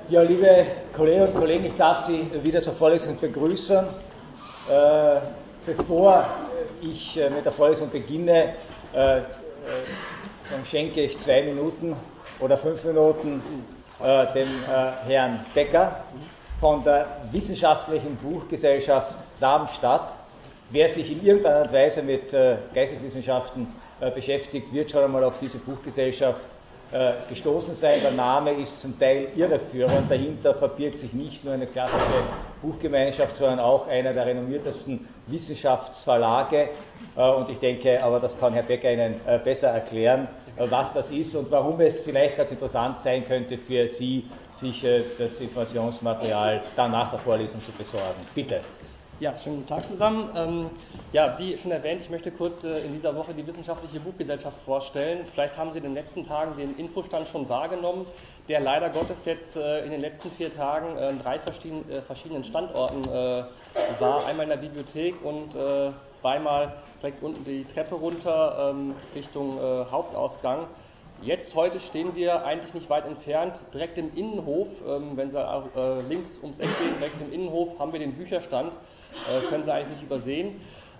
Ja, liebe Kolleginnen und Kollegen, ich darf Sie wieder zur Vorlesung begrüßen. Bevor ich mit der Vorlesung beginne, dann schenke ich 2 Minuten oder 5 Minuten dem Herrn Becker von der Wissenschaftlichen Buchgesellschaft Darmstadt. Wer sich in irgendeiner Art und Weise mit Geisteswissenschaften beschäftigt, wird schon einmal auf diese Buchgesellschaft gestoßen sein. Der Name ist zum Teil irreführend. Dahinter verbirgt sich nicht nur eine klassische Buchgemeinschaft, sondern auch einer der renommiertesten Wissenschaftsverlage. Und ich denke, aber das kann Herr Becker Ihnen besser erklären, was das ist und warum es vielleicht ganz interessant sein könnte für Sie, sich das Informationsmaterial dann nach der Vorlesung zu besorgen. Bitte. Ja, schönen guten Tag zusammen. Ja, wie schon erwähnt, ich möchte kurz in dieser Woche die Wissenschaftliche Buchgesellschaft vorstellen. Vielleicht haben Sie in den letzten Tagen den Infostand schon wahrgenommen, der leider Gottes jetzt in den letzten 4 Tagen an 3 verschiedenen Standorten war. Einmal in der Bibliothek und zweimal direkt unten die Treppe runter Richtung Hauptausgang. Heute stehen wir eigentlich nicht weit entfernt, direkt im Innenhof. Wenn Sie links ums Eck gehen, direkt im Innenhof haben wir den Bücherstand, können Sie eigentlich nicht übersehen.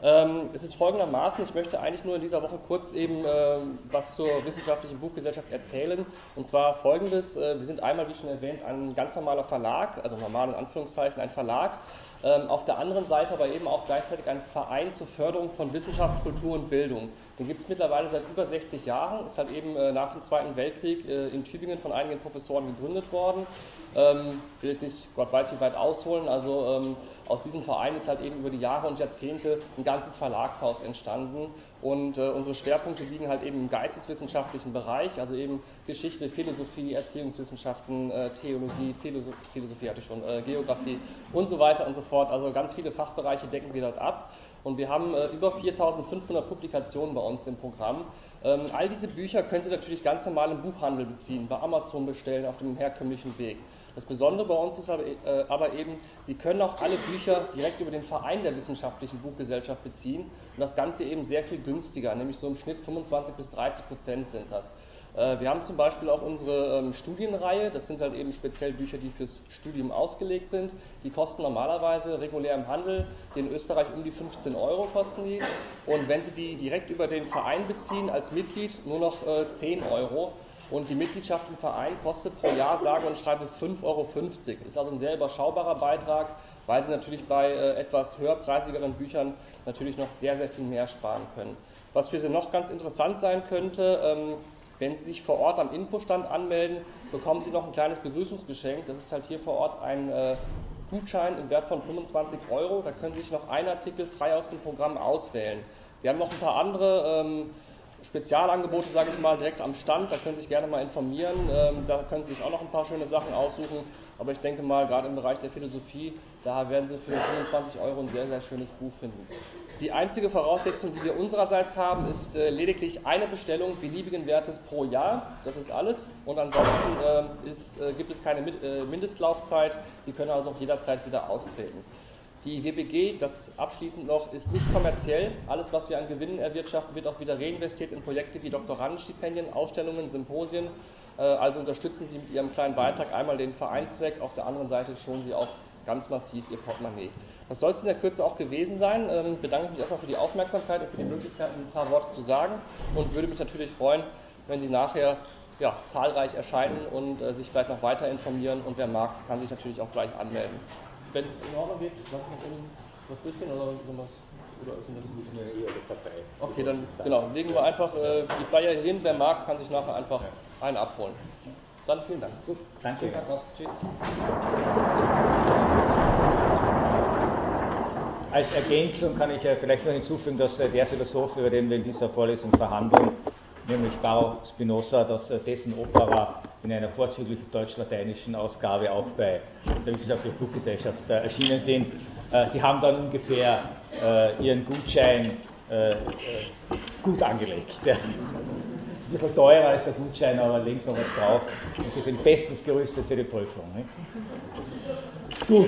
Es ist folgendermaßen, ich möchte eigentlich nur in dieser Woche kurz eben was zur Wissenschaftlichen Buchgesellschaft erzählen. Und zwar folgendes, wir sind einmal, wie schon erwähnt, ein ganz normaler Verlag, also normal in Anführungszeichen ein Verlag. Auf der anderen Seite aber eben auch gleichzeitig ein Verein zur Förderung von Wissenschaft, Kultur und Bildung. Den gibt es mittlerweile seit über 60 Jahren, ist halt eben nach dem Zweiten Weltkrieg in Tübingen von einigen Professoren gegründet worden. Ich will jetzt nicht, Gott weiß wie weit ausholen, also aus diesem Verein ist halt eben über die Jahre und Jahrzehnte ein ganzes Verlagshaus entstanden und unsere Schwerpunkte liegen halt eben im geisteswissenschaftlichen Bereich, also eben Geschichte, Philosophie, Erziehungswissenschaften, Theologie, Philosophie hatte ich schon, Geografie und so weiter und so fort, also ganz viele Fachbereiche decken wir dort ab. Und wir haben über 4.500 Publikationen bei uns im Programm. All diese Bücher können Sie natürlich ganz normal im Buchhandel beziehen, bei Amazon bestellen, auf dem herkömmlichen Weg. Das Besondere bei uns ist aber eben, Sie können auch alle Bücher direkt über den Verein der Wissenschaftlichen Buchgesellschaft beziehen und das Ganze eben sehr viel günstiger, nämlich so im Schnitt 25-30% sind das. Wir haben zum Beispiel auch unsere Studienreihe, das sind halt eben speziell Bücher, die fürs Studium ausgelegt sind. Die kosten normalerweise regulär im Handel, hier in Österreich um die 15 € kosten die. Und wenn Sie die direkt über den Verein beziehen, als Mitglied nur noch 10 €. Und die Mitgliedschaft im Verein kostet pro Jahr sage und schreibe 5,50 €. Ist also ein sehr überschaubarer Beitrag, weil Sie natürlich bei etwas höherpreisigeren Büchern natürlich noch sehr, sehr viel mehr sparen können. Was für Sie noch ganz interessant sein könnte, wenn Sie sich vor Ort am Infostand anmelden, bekommen Sie noch ein kleines Begrüßungsgeschenk. Das ist halt hier vor Ort ein Gutschein im Wert von 25 €. Da können Sie sich noch einen Artikel frei aus dem Programm auswählen. Wir haben noch ein paar andere Spezialangebote, sage ich mal, direkt am Stand. Da können Sie sich gerne mal informieren. Da können Sie sich auch noch ein paar schöne Sachen aussuchen. Aber ich denke mal, gerade im Bereich der Philosophie, da werden Sie für 25 € ein sehr, sehr schönes Buch finden. Die einzige Voraussetzung, die wir unsererseits haben, ist lediglich eine Bestellung beliebigen Wertes pro Jahr. Das ist alles. Und ansonsten gibt es keine Mindestlaufzeit. Sie können also auch jederzeit wieder austreten. Die WBG, das abschließend noch, ist nicht kommerziell. Alles, was wir an Gewinnen erwirtschaften, wird auch wieder reinvestiert in Projekte wie Doktorandenstipendien, Ausstellungen, Symposien. Also unterstützen Sie mit Ihrem kleinen Beitrag einmal den Vereinszweck, auf der anderen Seite schonen Sie auch ganz massiv Ihr Portemonnaie. Das soll es in der Kürze auch gewesen sein. Bedanke mich erstmal für die Aufmerksamkeit und für die Möglichkeit, ein paar Worte zu sagen und würde mich natürlich freuen, wenn Sie nachher zahlreich erscheinen und sich vielleicht noch weiter informieren und wer mag, kann sich natürlich auch gleich anmelden. Wenn es in Ordnung geht, lass ich noch was durchgehen oder irgendwas? Oder ist das müssen wir eher dabei? Okay, dann genau, legen wir einfach die Flyer hier hin. Wer mag, kann sich nachher einfach einen abholen. Dann vielen Dank. Gut, danke. Tschüss. Als Ergänzung kann ich vielleicht noch hinzufügen, dass der Philosoph, über den wir in dieser Vorlesung verhandeln, nämlich Baruch Spinoza, dass dessen Opera in einer vorzüglichen deutsch-lateinischen Ausgabe auch bei der Wissenschaftlichen Buchgesellschaft erschienen sind. Sie haben dann ungefähr Ihren Gutschein gut angelegt. Der ist ein bisschen teurer als der Gutschein, aber links noch was drauf. Und Sie sind bestens gerüstet für die Prüfung. Nicht? Gut.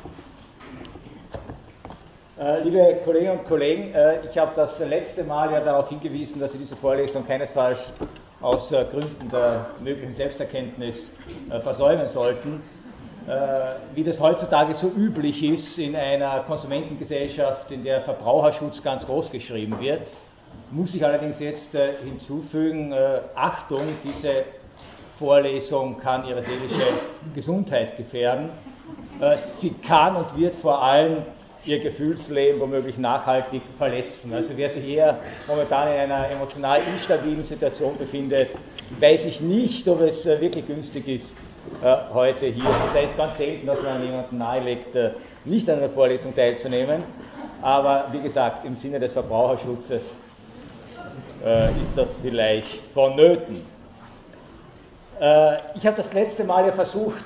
Liebe Kolleginnen und Kollegen, ich habe das letzte Mal ja darauf hingewiesen, dass Sie diese Vorlesung keinesfalls aus Gründen der möglichen Selbsterkenntnis versäumen sollten. wie das heutzutage so üblich ist in einer Konsumentengesellschaft, in der Verbraucherschutz ganz groß geschrieben wird, muss ich allerdings jetzt hinzufügen, Achtung, diese Vorlesung kann Ihre seelische Gesundheit gefährden. Sie kann und wird vor allem Ihr Gefühlsleben womöglich nachhaltig verletzen. Also wer sich eher momentan in einer emotional instabilen Situation befindet, weiß ich nicht, ob es wirklich günstig ist, heute hier zu sein. Es ist ganz selten, dass man jemanden nahelegt, nicht an einer Vorlesung teilzunehmen. Aber wie gesagt, im Sinne des Verbraucherschutzes ist das vielleicht vonnöten. Ich habe das letzte Mal ja versucht,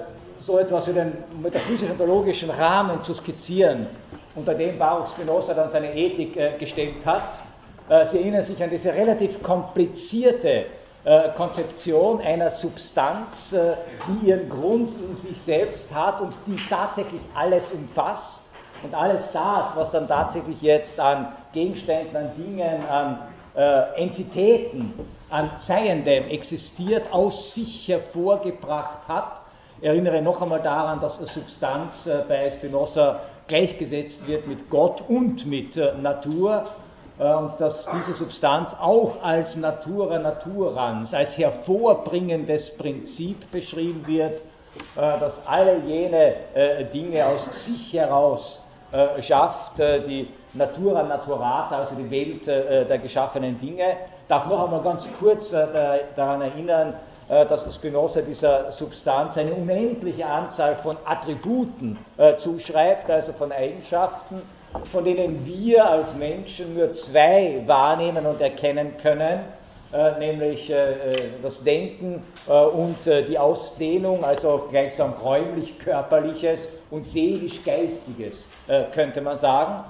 so etwas wie den metaphysisch-ontologischen Rahmen zu skizzieren, unter dem Baruch Spinoza dann seine Ethik gestellt hat. Sie erinnern sich an diese relativ komplizierte Konzeption einer Substanz, die ihren Grund in sich selbst hat und die tatsächlich alles umfasst und alles das, was dann tatsächlich jetzt an Gegenständen, an Dingen, an Entitäten, an Seiendem existiert, aus sich hervorgebracht hat. Ich erinnere noch einmal daran, dass Substanz bei Spinoza gleichgesetzt wird mit Gott und mit Natur und dass diese Substanz auch als Natura naturans, als hervorbringendes Prinzip beschrieben wird, dass alle jene Dinge aus sich heraus schafft, die Natura naturata, also die Welt der geschaffenen Dinge. Ich darf noch einmal ganz kurz daran erinnern, dass Spinoza dieser Substanz eine unendliche Anzahl von Attributen zuschreibt, also von Eigenschaften, von denen wir als Menschen nur zwei wahrnehmen und erkennen können, nämlich das Denken und die Ausdehnung, also gleichsam räumlich-körperliches und seelisch-geistiges, könnte man sagen.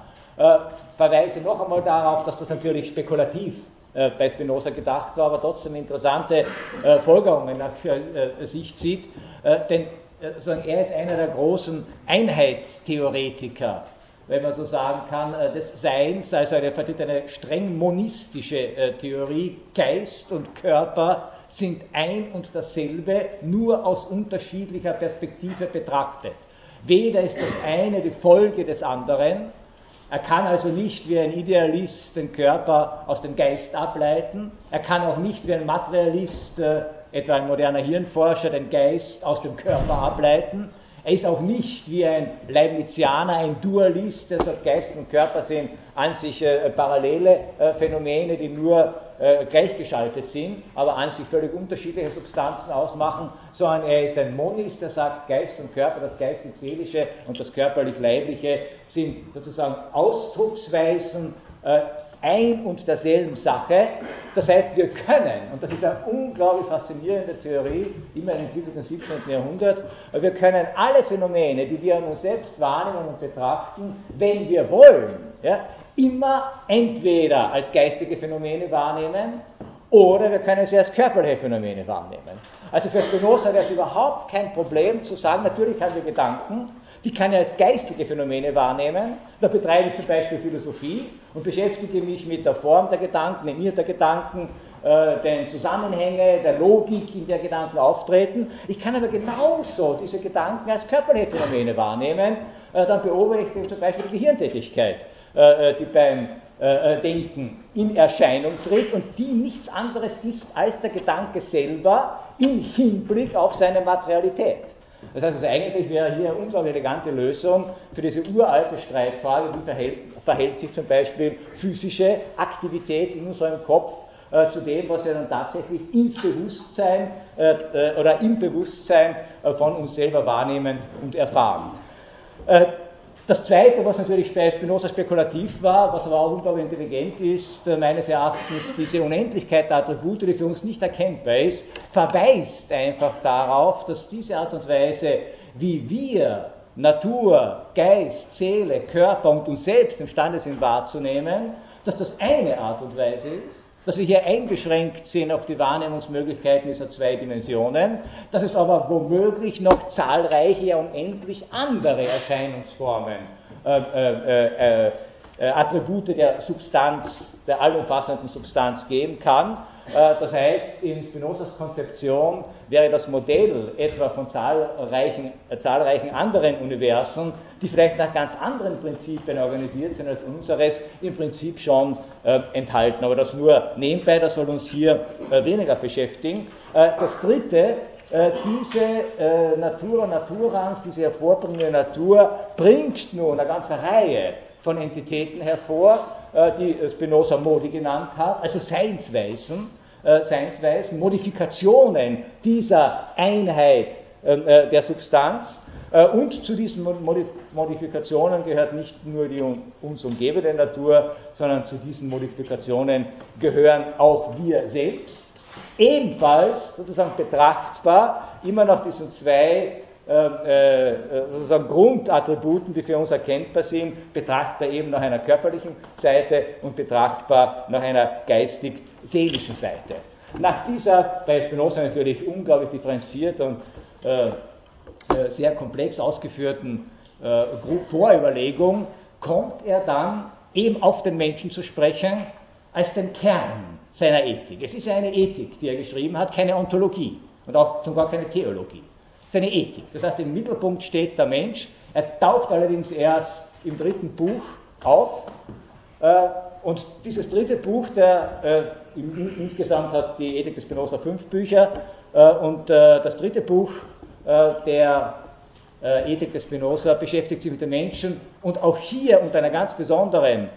Verweise noch einmal darauf, dass das natürlich spekulativ bei Spinoza gedacht war, aber trotzdem interessante Folgerungen nach sich zieht, denn er ist einer der großen Einheitstheoretiker, wenn man so sagen kann, des Seins, also er vertritt eine streng monistische Theorie. Geist und Körper sind ein und dasselbe, nur aus unterschiedlicher Perspektive betrachtet. Weder ist das eine die Folge des anderen. Er kann also nicht wie ein Idealist den Körper aus dem Geist ableiten. Er kann auch nicht wie ein Materialist, etwa ein moderner Hirnforscher, den Geist aus dem Körper ableiten. Er ist auch nicht wie ein Leibnizianer, ein Dualist, der sagt, Geist und Körper sind an sich parallele Phänomene, die nur gleichgeschaltet sind, aber an sich völlig unterschiedliche Substanzen ausmachen, sondern er ist ein Monist, der sagt, Geist und Körper, das geistig-seelische und das körperlich-leibliche sind sozusagen Ausdrucksweisen ein und derselben Sache. Das heißt, wir können, und das ist eine unglaublich faszinierende Theorie, immer entwickelt im 17. Jahrhundert, wir können alle Phänomene, die wir an uns selbst wahrnehmen und betrachten, wenn wir wollen, ja, immer entweder als geistige Phänomene wahrnehmen oder wir können sie als körperliche Phänomene wahrnehmen. Also für Spinoza wäre es überhaupt kein Problem zu sagen, natürlich haben wir Gedanken, die kann ich als geistige Phänomene wahrnehmen. Da betreibe ich zum Beispiel Philosophie und beschäftige mich mit der Form der Gedanken, dem Inhalt der Gedanken, den Zusammenhänge, der Logik, in der Gedanken auftreten. Ich kann aber genauso diese Gedanken als körperliche Phänomene wahrnehmen. Dann beobachte ich zum Beispiel die Gehirntätigkeit, die beim Denken in Erscheinung tritt und die nichts anderes ist als der Gedanke selber im Hinblick auf seine Materialität. Das heißt also, eigentlich wäre hier eine unglaublich elegante Lösung für diese uralte Streitfrage, wie verhält sich zum Beispiel physische Aktivität in unserem Kopf zu dem, was wir dann tatsächlich ins Bewusstsein oder im Bewusstsein von uns selber wahrnehmen und erfahren. Das Zweite, was natürlich bei Spinoza spekulativ war, was aber auch unglaublich intelligent ist, meines Erachtens, diese Unendlichkeit der Attribute, die für uns nicht erkennbar ist, verweist einfach darauf, dass diese Art und Weise, wie wir Natur, Geist, Seele, Körper und uns selbst imstande sind wahrzunehmen, dass das eine Art und Weise ist, dass wir hier eingeschränkt sind auf die Wahrnehmungsmöglichkeiten dieser zwei Dimensionen, dass es aber womöglich noch zahlreiche, unendlich andere Erscheinungsformen, Attribute der Substanz, der allumfassenden Substanz geben kann. Das heißt, in Spinozas Konzeption wäre das Modell etwa von zahlreichen anderen Universen, die vielleicht nach ganz anderen Prinzipien organisiert sind als unseres, im Prinzip schon enthalten. Aber das nur nebenbei, das soll uns hier weniger beschäftigen. Das dritte, diese Natura naturans, diese hervorbringende Natur, bringt nun eine ganze Reihe von Entitäten hervor, die Spinoza Modi genannt hat, also Seinsweisen, Modifikationen dieser Einheit der Substanz. Und zu diesen Modifikationen gehört nicht nur die uns umgebende Natur, sondern zu diesen Modifikationen gehören auch wir selbst. Ebenfalls sozusagen betrachtbar, immer nach diesen zwei sozusagen Grundattributen, die für uns erkennbar sind, betrachtbar eben nach einer körperlichen Seite und betrachtbar nach einer geistig-seelischen Seite. Nach dieser, bei Spinoza natürlich unglaublich differenziert und sehr komplex ausgeführten Vorüberlegung, kommt er dann eben auf den Menschen zu sprechen als den Kern seiner Ethik. Es ist ja eine Ethik, die er geschrieben hat, keine Ontologie und auch sogar keine Theologie. Seine Ethik. Das heißt, im Mittelpunkt steht der Mensch. Er taucht allerdings erst im dritten Buch auf. Und dieses dritte Buch, insgesamt hat die Ethik des Spinoza 5 Bücher, und das dritte Buch der Ethik des Spinoza beschäftigt sich mit dem Menschen und auch hier unter einem ganz besonderen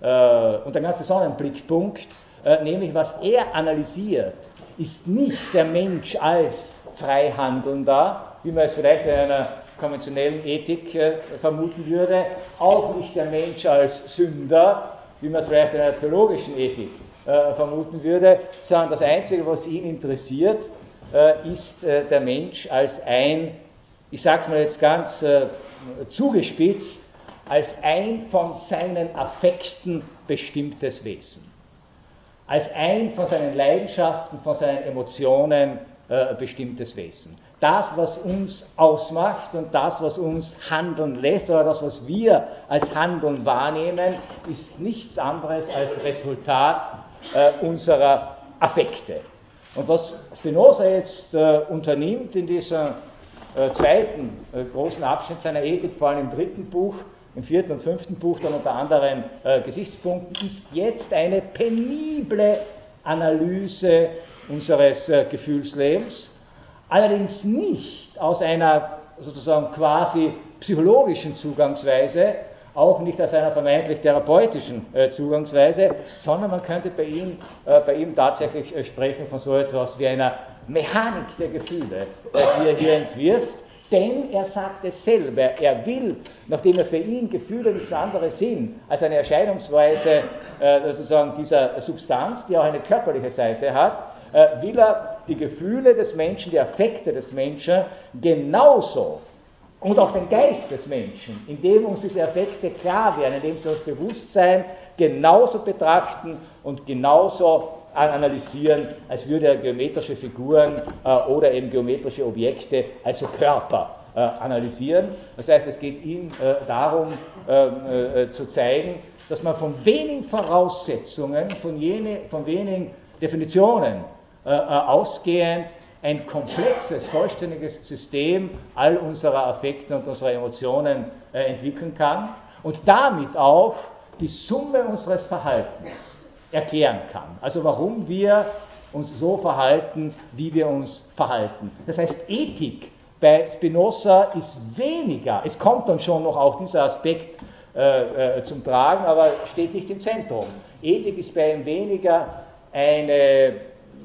Blickpunkt, nämlich was er analysiert, ist nicht der Mensch als Freihandelnder, wie man es vielleicht in einer konventionellen Ethik vermuten würde, auch nicht der Mensch als Sünder, wie man es vielleicht in einer theologischen Ethik vermuten würde, sondern das Einzige, was ihn interessiert, ist der Mensch als ein, ich sage es mal jetzt ganz zugespitzt, als ein von seinen Affekten bestimmtes Wesen. Als ein von seinen Leidenschaften, von seinen Emotionen bestimmtes Wesen. Das, was uns ausmacht und das, was uns handeln lässt, oder das, was wir als Handeln wahrnehmen, ist nichts anderes als Resultat unserer Affekte. Und was Spinoza jetzt unternimmt in diesem zweiten großen Abschnitt seiner Ethik, vor allem im dritten Buch, im vierten und fünften Buch dann unter anderen Gesichtspunkten, ist jetzt eine penible Analyse unseres Gefühlslebens, allerdings nicht aus einer sozusagen quasi psychologischen Zugangsweise, auch nicht aus einer vermeintlich therapeutischen Zugangsweise, sondern man könnte bei ihm tatsächlich sprechen von so etwas wie einer Mechanik der Gefühle, die er hier entwirft, denn er sagt es selber, er will, nachdem er für ihn Gefühle nichts anderes sind als eine Erscheinungsweise sozusagen dieser Substanz, die auch eine körperliche Seite hat, will er die Gefühle des Menschen, die Affekte des Menschen genauso und auch den Geist des Menschen, indem uns diese Affekte klar werden, indem sie uns bewusst sein, genauso betrachten und genauso analysieren, als würde er geometrische Figuren oder eben geometrische Objekte, also Körper, analysieren. Das heißt, es geht ihm darum zu zeigen, dass man von wenigen Voraussetzungen, von wenigen Definitionen ausgehend ein komplexes, vollständiges System all unserer Affekte und unserer Emotionen entwickeln kann und damit auch die Summe unseres Verhaltens erklären kann. Also warum wir uns so verhalten, wie wir uns verhalten. Das heißt, Ethik bei Spinoza ist weniger, es kommt dann schon noch auch dieser Aspekt zum Tragen, aber steht nicht im Zentrum. Ethik ist bei ihm weniger eine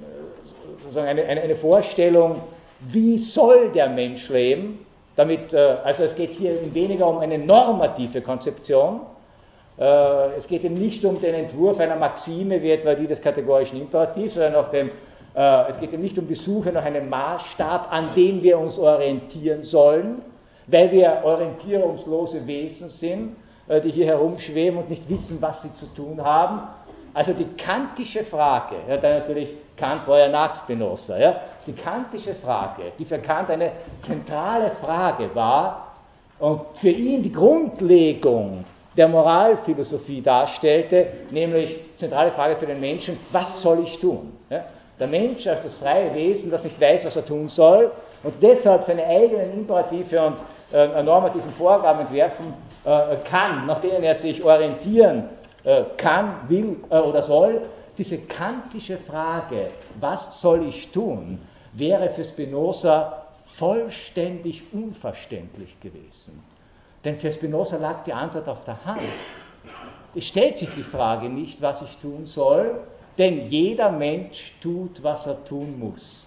Vorstellung, wie soll der Mensch leben, also es geht hier weniger um eine normative Konzeption, es geht ihm nicht um den Entwurf einer Maxime, wie etwa die des kategorischen Imperativs, sondern es geht ihm nicht um die Suche nach einem Maßstab, an dem wir uns orientieren sollen, weil wir orientierungslose Wesen sind, die hier herumschweben und nicht wissen, was sie zu tun haben. Also die kantische Frage, da natürlich Kant war ja nach Spinoza, die kantische Frage, die für Kant eine zentrale Frage war und für ihn die Grundlegung der Moralphilosophie darstellte, nämlich zentrale Frage für den Menschen, was soll ich tun? Der Mensch als das freie Wesen, das nicht weiß, was er tun soll und deshalb seine eigenen Imperative und normativen Vorgaben entwerfen kann, nach denen er sich orientieren kann, will oder soll. Diese kantische Frage, was soll ich tun, wäre für Spinoza vollständig unverständlich gewesen. Denn für Spinoza lag die Antwort auf der Hand. Es stellt sich die Frage nicht, was ich tun soll, denn jeder Mensch tut, was er tun muss.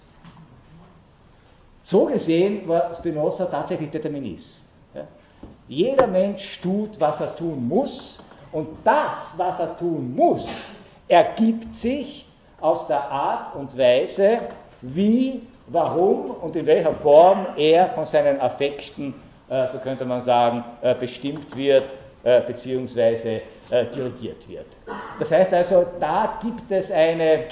So gesehen war Spinoza tatsächlich Determinist. Ja? Jeder Mensch tut, was er tun muss, und das, was er tun muss, ergibt sich aus der Art und Weise, wie, warum und in welcher Form er von seinen Affekten, so könnte man sagen, bestimmt wird, beziehungsweise dirigiert wird. Das heißt also, da gibt es eine,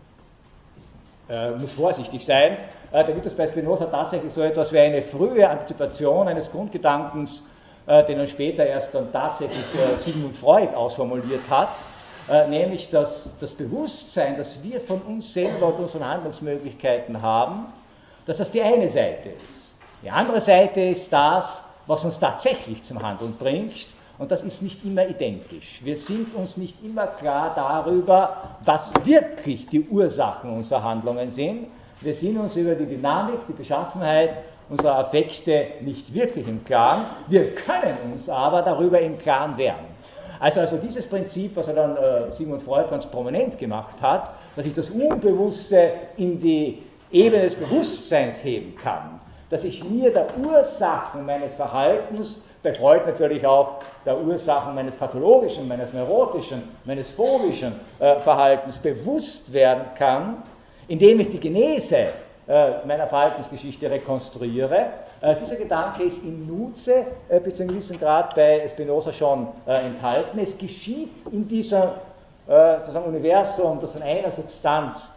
muss vorsichtig sein, da gibt es bei Spinoza tatsächlich so etwas wie eine frühe Antizipation eines Grundgedankens, den er später erst dann tatsächlich Sigmund Freud ausformuliert hat, nämlich das Bewusstsein, dass wir von uns selber und unseren Handlungsmöglichkeiten haben, dass das die eine Seite ist. Die andere Seite ist das, was uns tatsächlich zum Handeln bringt, und das ist nicht immer identisch. Wir sind uns nicht immer klar darüber, was wirklich die Ursachen unserer Handlungen sind. Wir sind uns über die Dynamik, die Beschaffenheit unserer Affekte nicht wirklich im Klaren. Wir können uns aber darüber im Klaren werden. Also dieses Prinzip, was er dann Sigmund Freud ganz prominent gemacht hat, dass ich das Unbewusste in die Ebene des Bewusstseins heben kann, dass ich mir der Ursachen meines Verhaltens, bei Freud natürlich auch der Ursachen meines pathologischen, meines neurotischen, meines phobischen Verhaltens bewusst werden kann, indem ich die Genese meiner Verhaltensgeschichte rekonstruiere. Dieser Gedanke ist in Nutze bis zu einem gewissen Grad bei Spinoza schon enthalten. Es geschieht in diesem sozusagen Universum, das von einer Substanz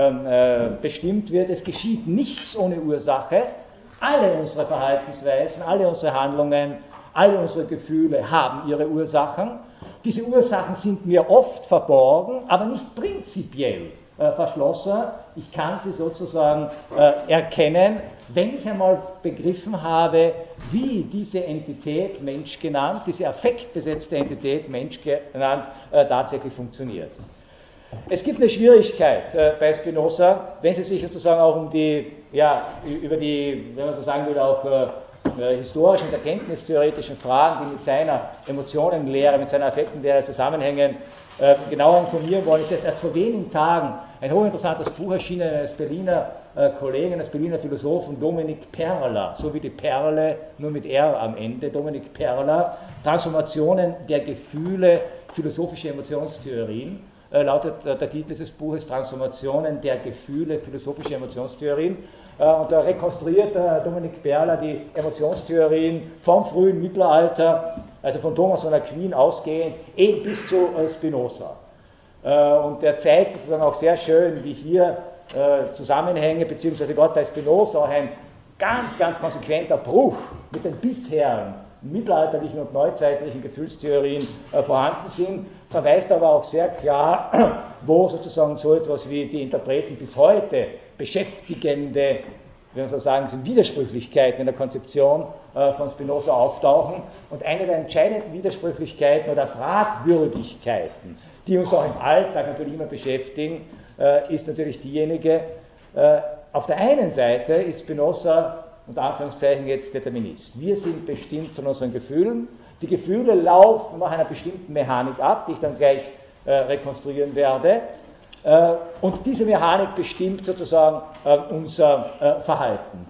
bestimmt wird, es geschieht nichts ohne Ursache. Alle unsere Verhaltensweisen, alle unsere Handlungen, alle unsere Gefühle haben ihre Ursachen. Diese Ursachen sind mir oft verborgen, aber nicht prinzipiell verschlossen. Ich kann sie sozusagen erkennen, wenn ich einmal begriffen habe, wie diese Entität, Mensch genannt, diese affektbesetzte Entität, Mensch genannt, tatsächlich funktioniert. Es gibt eine Schwierigkeit bei Spinoza, wenn Sie sich sozusagen auch über die, wenn man so sagen würde, auch historischen und erkenntnistheoretischen Fragen, die mit seiner Emotionenlehre, mit seiner Affektenlehre zusammenhängen, genauer informieren wollen. Es ist erst vor wenigen Tagen ein hochinteressantes Buch erschienen eines Berliner Kollegen, eines Berliner Philosophen, Dominik Perler, so wie die Perle, nur mit R am Ende, Dominik Perler, Transformationen der Gefühle, philosophische Emotionstheorien. Lautet der Titel dieses Buches Transformationen der Gefühle, philosophische Emotionstheorien. Und da rekonstruiert Dominik Perler die Emotionstheorien vom frühen Mittelalter, also von Thomas von Aquin ausgehend, eben bis zu Spinoza. Und er zeigt sozusagen auch sehr schön, wie hier Zusammenhänge, beziehungsweise Gott bei Spinoza auch ein ganz, ganz konsequenter Bruch mit den bisherigen mittelalterlichen und neuzeitlichen Gefühlstheorien vorhanden sind, verweist aber auch sehr klar, wo sozusagen so etwas wie die Interpreten bis heute beschäftigende, wenn man so sagen, sind Widersprüchlichkeiten in der Konzeption von Spinoza auftauchen. Und eine der entscheidenden Widersprüchlichkeiten oder Fragwürdigkeiten, die uns auch im Alltag natürlich immer beschäftigen, ist natürlich diejenige, auf der einen Seite ist Spinoza unter Anführungszeichen jetzt Determinist. Wir sind bestimmt von unseren Gefühlen. Die Gefühle laufen nach einer bestimmten Mechanik ab, die ich dann gleich rekonstruieren werde. Und diese Mechanik bestimmt sozusagen unser Verhalten.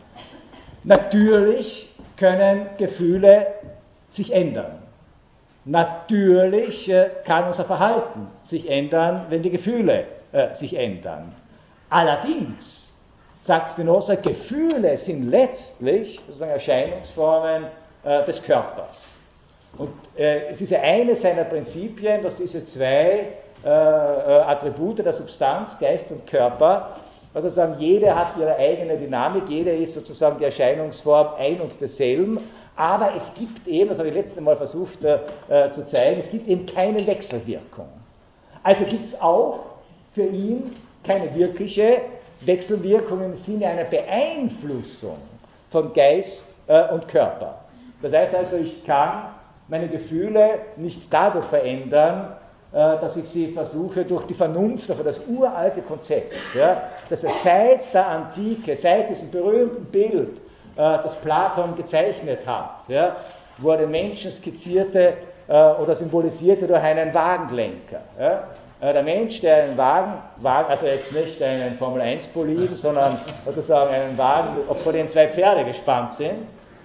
Natürlich können Gefühle sich ändern. Natürlich kann unser Verhalten sich ändern, wenn die Gefühle sich ändern. Allerdings, sagt Spinoza, Gefühle sind letztlich sozusagen Erscheinungsformen des Körpers. Und es ist ja eines seiner Prinzipien, dass diese zwei Attribute der Substanz, Geist und Körper, also sagen, jede hat ihre eigene Dynamik, jede ist sozusagen die Erscheinungsform ein und desselben, aber es gibt eben, das habe ich letztes Mal versucht zu zeigen, es gibt eben keine Wechselwirkung. Also gibt es auch für ihn keine wirkliche Wechselwirkung im Sinne einer Beeinflussung von Geist und Körper. Das heißt also, ich kann meine Gefühle nicht dadurch verändern, dass ich sie versuche durch die Vernunft, also das uralte Konzept, ja, das er seit der Antike, seit diesem berühmten Bild, das Platon gezeichnet hat, ja, wo er den Menschen skizzierte oder symbolisierte durch einen Wagenlenker. Ja. Der Mensch, der einen Wagen, also jetzt nicht einen Formel-1-Boliden, sondern sozusagen einen Wagen, vor dem 2 Pferde gespannt sind.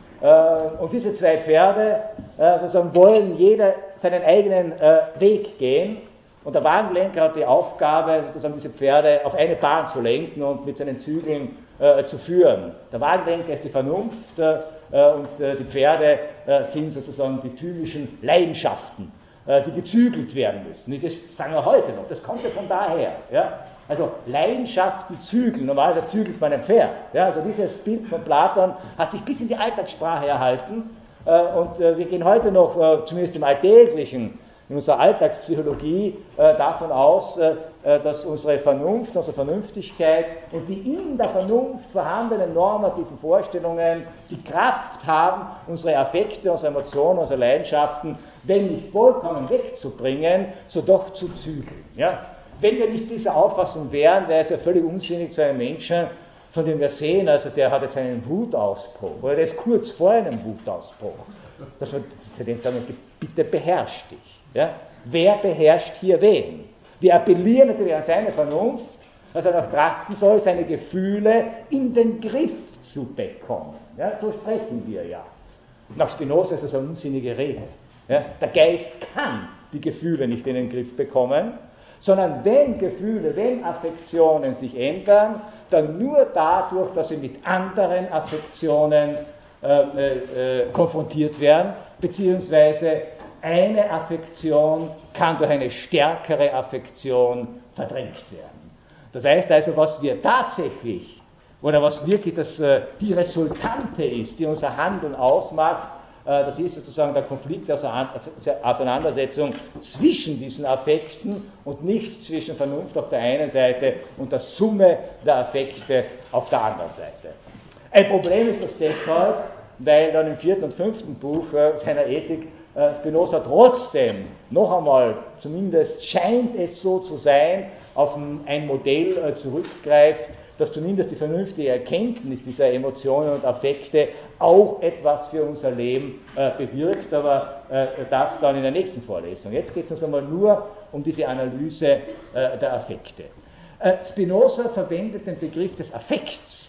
Und diese 2 Pferde sozusagen wollen jeder seinen eigenen Weg gehen. Und der Wagenlenker hat die Aufgabe, sozusagen diese Pferde auf eine Bahn zu lenken und mit seinen Zügeln zu führen. Der Wagenlenker ist die Vernunft und die Pferde sind sozusagen die typischen Leidenschaften, die gezügelt werden müssen. Das sagen wir heute noch, das kommt ja von daher. Ja? Also Leidenschaften zügeln, normalerweise zügelt man ein Pferd. Ja? Also dieses Bild von Platon hat sich bis in die Alltagssprache erhalten und wir gehen heute noch, zumindest im Alltäglichen, in unserer Alltagspsychologie davon aus, dass unsere Vernunft, unsere Vernünftigkeit und die in der Vernunft vorhandenen normativen Vorstellungen die Kraft haben, unsere Affekte, unsere Emotionen, unsere Leidenschaften, wenn nicht vollkommen wegzubringen, so doch zu zügeln. Ja? Wenn wir nicht dieser Auffassung wären, wäre es ja völlig unsinnig zu einem Menschen, von dem wir sehen, also der hat jetzt einen Wutausbruch, oder der ist kurz vor einem Wutausbruch, dass wir den sagen, bitte beherrsch dich. Ja? Wer beherrscht hier wen? Wir appellieren natürlich an seine Vernunft, dass er noch trachten soll, seine Gefühle in den Griff zu bekommen. Ja? So sprechen wir ja. Nach Spinoza ist das eine unsinnige Rede. Ja? Der Geist kann die Gefühle nicht in den Griff bekommen, sondern wenn Gefühle, wenn Affektionen sich ändern, dann nur dadurch, dass sie mit anderen Affektionen konfrontiert werden, beziehungsweise eine Affektion kann durch eine stärkere Affektion verdrängt werden. Das heißt also, was wir tatsächlich, oder was wirklich die Resultante ist, die unser Handeln ausmacht, das ist sozusagen der Konflikt, der Auseinandersetzung zwischen diesen Affekten und nicht zwischen Vernunft auf der einen Seite und der Summe der Affekte auf der anderen Seite. Ein Problem ist das deshalb, weil dann im 4. und 5. Buch seiner Ethik Spinoza trotzdem, noch einmal, zumindest scheint es so zu sein, auf ein Modell zurückgreift, das zumindest die vernünftige Erkenntnis dieser Emotionen und Affekte auch etwas für unser Leben bewirkt, aber das dann in der nächsten Vorlesung. Jetzt geht es uns einmal nur um diese Analyse der Affekte. Spinoza verwendet den Begriff des Affekts,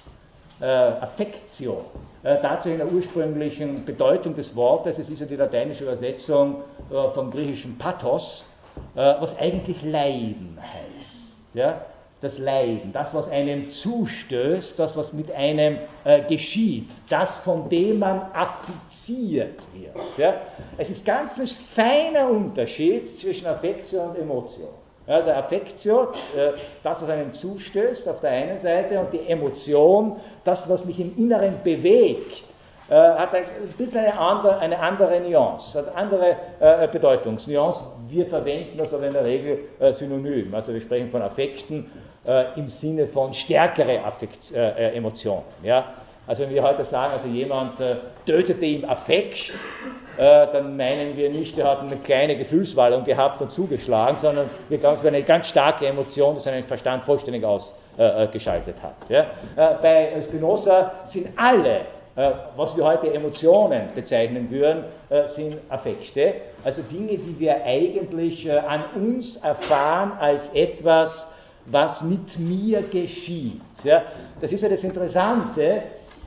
Affectio, dazu in der ursprünglichen Bedeutung des Wortes, es ist ja die lateinische Übersetzung vom griechischen Pathos, was eigentlich Leiden heißt. Ja? Das Leiden, das, was einem zustößt, das, was mit einem geschieht, das, von dem man affiziert wird. Ja? Es ist ganz ein feiner Unterschied zwischen Affektio und Emotio. Also Affektio, das, was einem zustößt auf der einen Seite, und die Emotion, das, was mich im Inneren bewegt, hat ein bisschen eine andere Nuance, eine andere Bedeutungsnuance. Wir verwenden das aber in der Regel synonym. Also wir sprechen von Affekten im Sinne von stärkere Emotionen. Ja? Also wenn wir heute sagen, also jemand tötete im Affekt, dann meinen wir nicht, er hat eine kleine Gefühlswallung gehabt und zugeschlagen, sondern wir glauben, es war eine ganz starke Emotion, die seinen Verstand vollständig ausgeschaltet hat. Ja? Bei Spinoza sind alle, was wir heute Emotionen bezeichnen würden, sind Affekte, also Dinge, die wir eigentlich an uns erfahren als etwas, was mit mir geschieht. Ja? Das ist ja das Interessante,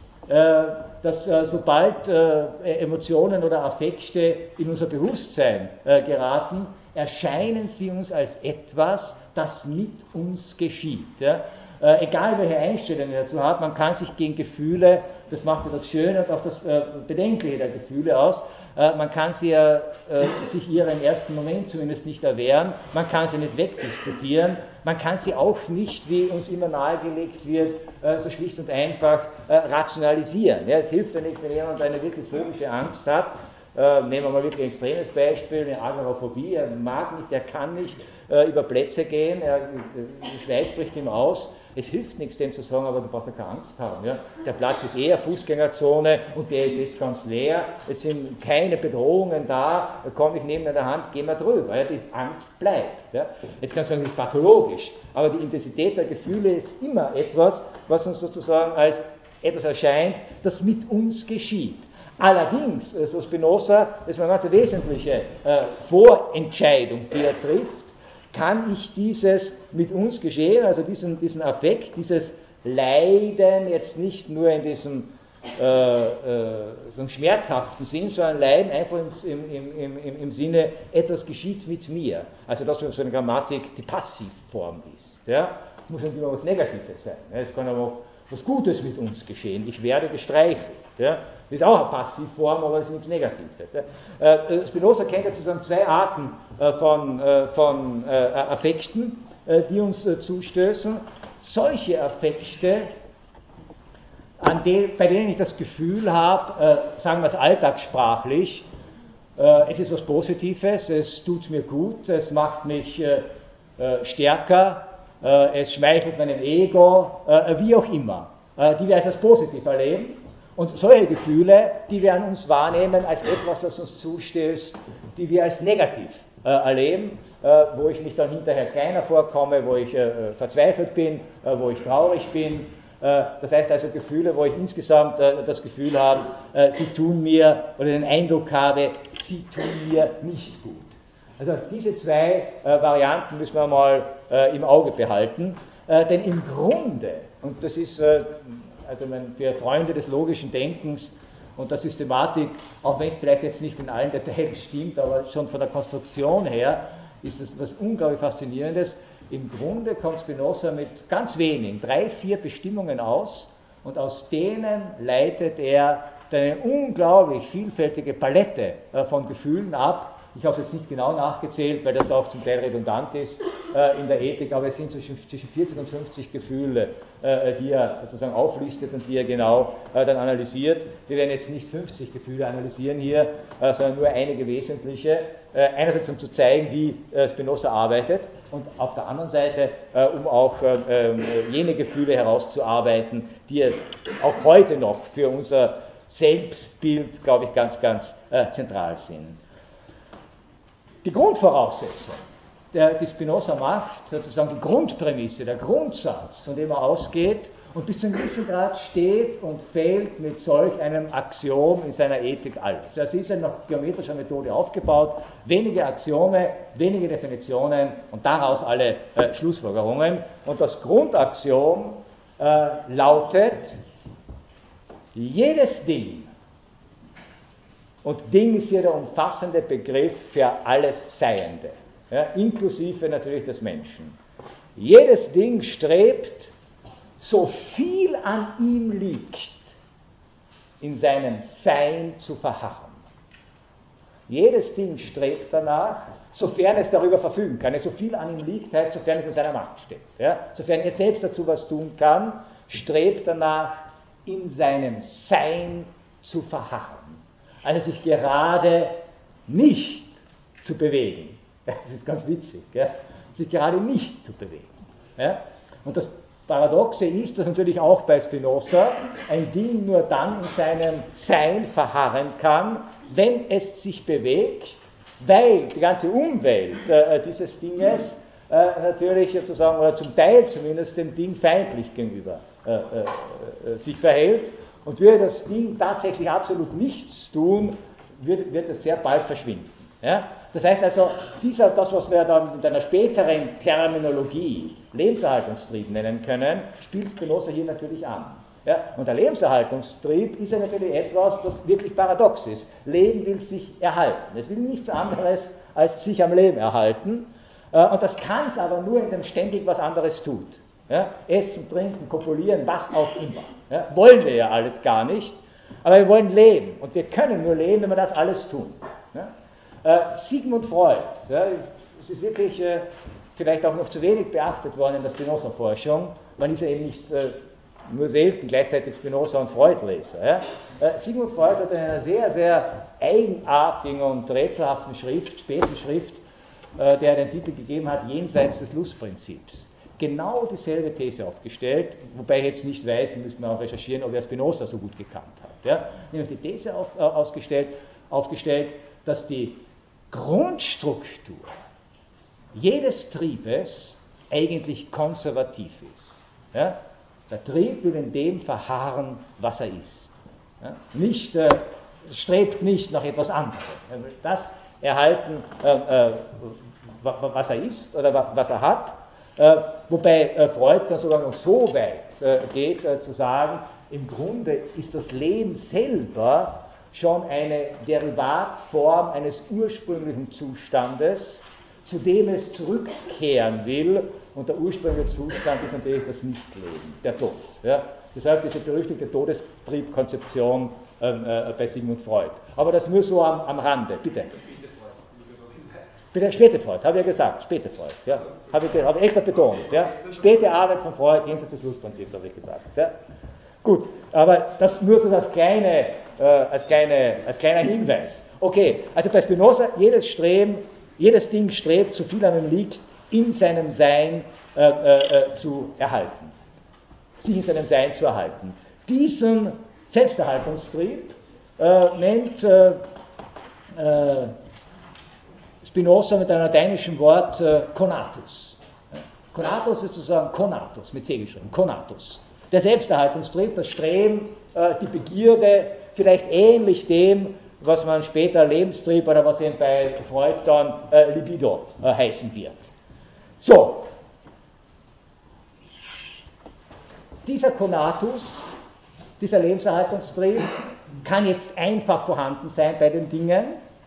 dass sobald Emotionen oder Affekte in unser Bewusstsein geraten, erscheinen sie uns als etwas, das mit uns geschieht. Ja? Egal welche Einstellung er dazu hat, man kann sich gegen Gefühle, das macht ja das Schöne und auch das Bedenkliche der Gefühle aus, man kann sie sich ihrer im ersten Moment zumindest nicht erwehren, man kann sie nicht wegdiskutieren, man kann sie auch nicht, wie uns immer nahegelegt wird, so schlicht und einfach rationalisieren. Ja, es hilft ja nichts, wenn jemand eine wirklich phobische Angst hat, nehmen wir mal wirklich ein extremes Beispiel, eine Agoraphobie, er mag nicht, er kann nicht über Plätze gehen, Schweiß bricht ihm aus. Es hilft nichts, dem zu sagen, aber du brauchst ja keine Angst haben. Ja? Der Platz ist eher Fußgängerzone und der ist jetzt ganz leer. Es sind keine Bedrohungen da. Da komme ich neben der Hand, gehen wir drüber. Ja? Die Angst bleibt. Ja? Jetzt kannst du sagen, das ist pathologisch, aber die Intensität der Gefühle ist immer etwas, was uns sozusagen als etwas erscheint, das mit uns geschieht. Allerdings, so Spinoza, das ist eine ganz wesentliche Vorentscheidung, die er trifft, kann ich dieses mit uns geschehen, also diesen Affekt, dieses Leiden jetzt nicht nur in diesem so einem schmerzhaften Sinn, sondern Leiden einfach im Sinne, etwas geschieht mit mir. Also das, was so eine Grammatik die Passivform ist. Ja? Es muss nicht immer was Negatives sein. Ja? Es kann aber auch was Gutes mit uns geschehen. Ich werde gestreichelt. Ja? Das ist auch eine Passivform, aber es ist nichts Negatives. Ja? Spinoza kennt ja sozusagen zwei Arten von Affekten, die uns zustößen. Solche Affekte, bei denen ich das Gefühl habe, sagen wir es alltagssprachlich, es ist was Positives, es tut mir gut, es macht mich stärker, es schmeichelt meinem Ego, wie auch immer, die wir als positiv erleben. Und solche Gefühle, die wir an uns wahrnehmen als etwas, das uns zustößt, die wir als negativ erleben, wo ich mich dann hinterher kleiner vorkomme, wo ich verzweifelt bin, wo ich traurig bin. Das heißt also Gefühle, wo ich insgesamt das Gefühl habe, sie tun mir, oder den Eindruck habe, sie tun mir nicht gut. Also diese zwei Varianten müssen wir mal im Auge behalten, denn im Grunde, und das ist also für Freunde des logischen Denkens und der Systematik, auch wenn es vielleicht jetzt nicht in allen Details stimmt, aber schon von der Konstruktion her, ist es was unglaublich Faszinierendes. Im Grunde kommt Spinoza mit ganz wenigen, 3, 4 Bestimmungen aus und aus denen leitet er eine unglaublich vielfältige Palette von Gefühlen ab. Ich habe es jetzt nicht genau nachgezählt, weil das auch zum Teil redundant ist in der Ethik, aber es sind zwischen 40 und 50 Gefühle, die er sozusagen auflistet und die er genau dann analysiert. Wir werden jetzt nicht 50 Gefühle analysieren hier, sondern nur einige wesentliche. Einerseits um zu zeigen, wie Spinoza arbeitet und auf der anderen Seite, um auch jene Gefühle herauszuarbeiten, die auch heute noch für unser Selbstbild, glaube ich, ganz, ganz zentral sind. Die Grundvoraussetzung, die Spinoza macht, sozusagen die Grundprämisse, der Grundsatz, von dem er ausgeht und bis zu einem gewissen Grad steht und fällt mit solch einem Axiom in seiner Ethik alles. Also ist er nach geometrischer Methode aufgebaut, wenige Axiome, wenige Definitionen und daraus alle Schlussfolgerungen. Und das Grundaxiom lautet, jedes Ding, und Ding ist hier der umfassende Begriff für alles Seiende, ja, inklusive natürlich des Menschen. Jedes Ding strebt, so viel an ihm liegt, in seinem Sein zu verharren. Jedes Ding strebt danach, sofern es darüber verfügen kann. So viel an ihm liegt, heißt, sofern es in seiner Macht steht. Ja? Sofern er selbst dazu was tun kann, strebt danach, in seinem Sein zu verharren. Also sich gerade nicht zu bewegen. Das ist ganz witzig, gell? Sich gerade nicht zu bewegen. Ja? Und das Paradoxe ist, dass natürlich auch bei Spinoza ein Ding nur dann in seinem Sein verharren kann, wenn es sich bewegt, weil die ganze Umwelt dieses Dinges natürlich sozusagen, oder zum Teil zumindest dem Ding feindlich gegenüber sich verhält. Und würde das Ding tatsächlich absolut nichts tun, wird es sehr bald verschwinden. Ja? Das heißt also, das, was wir dann mit einer späteren Terminologie Lebenserhaltungstrieb nennen können, spielt Spinoza hier natürlich an. Ja? Und der Lebenserhaltungstrieb ist ja natürlich etwas, das wirklich paradox ist. Leben will sich erhalten. Es will nichts anderes als sich am Leben erhalten. Und das kann es aber nur, indem ständig was anderes tut. Ja? Essen, trinken, kopulieren, was auch immer. Ja? Wollen wir ja alles gar nicht, aber wir wollen leben. Und wir können nur leben, wenn wir das alles tun. Ja? Sigmund Freud, ja, es ist wirklich vielleicht auch noch zu wenig beachtet worden in der Spinoza-Forschung. Man ist ja eben nicht nur selten gleichzeitig Spinoza und Freud lese. Ja? Sigmund Freud hat in einer sehr, sehr eigenartigen und rätselhaften Schrift, späten Schrift, der den Titel gegeben hat, Jenseits des Lustprinzips, genau dieselbe These aufgestellt, wobei ich jetzt nicht weiß, müssen wir auch recherchieren, ob er Spinoza so gut gekannt hat. Ja? Nämlich die These aufgestellt, dass die Grundstruktur jedes Triebes eigentlich konservativ ist. Ja? Der Trieb will in dem verharren, was er ist. Ja? Strebt nicht nach etwas anderem. Er will das erhalten, was er ist oder was er hat. Wobei Freud dann sogar noch so weit geht, zu sagen, im Grunde ist das Leben selber schon eine Derivatform eines ursprünglichen Zustandes, zu dem es zurückkehren will. Und der ursprüngliche Zustand ist natürlich das Nichtleben, der Tod. Ja? Deshalb diese berüchtigte Todestriebkonzeption bei Sigmund Freud. Aber das nur so am Rande, bitte. Bitte, späte Freud, habe ich ja gesagt, späte Freud. Ja? Habe ich extra betont. Ja? Späte Arbeit von Freud, jenseits des Lustprinzips, habe ich gesagt. Ja? Gut, aber das nur so als kleiner Hinweis. Okay, also bei Spinoza, jedes Ding strebt, so viel an ihm liegt, in seinem Sein zu erhalten. Sich in seinem Sein zu erhalten. Diesen Selbsterhaltungstrieb nennt Spinoza mit einem lateinischen Wort Conatus. Conatus ist sozusagen Conatus, mit C geschrieben, Conatus. Der Selbsterhaltungstrieb, das Streben, die Begierde, vielleicht ähnlich dem, was man später Lebenstrieb oder was eben bei Freud dann Libido heißen wird. So, dieser Conatus, dieser Lebenserhaltungstrieb kann jetzt einfach vorhanden sein bei den Dingen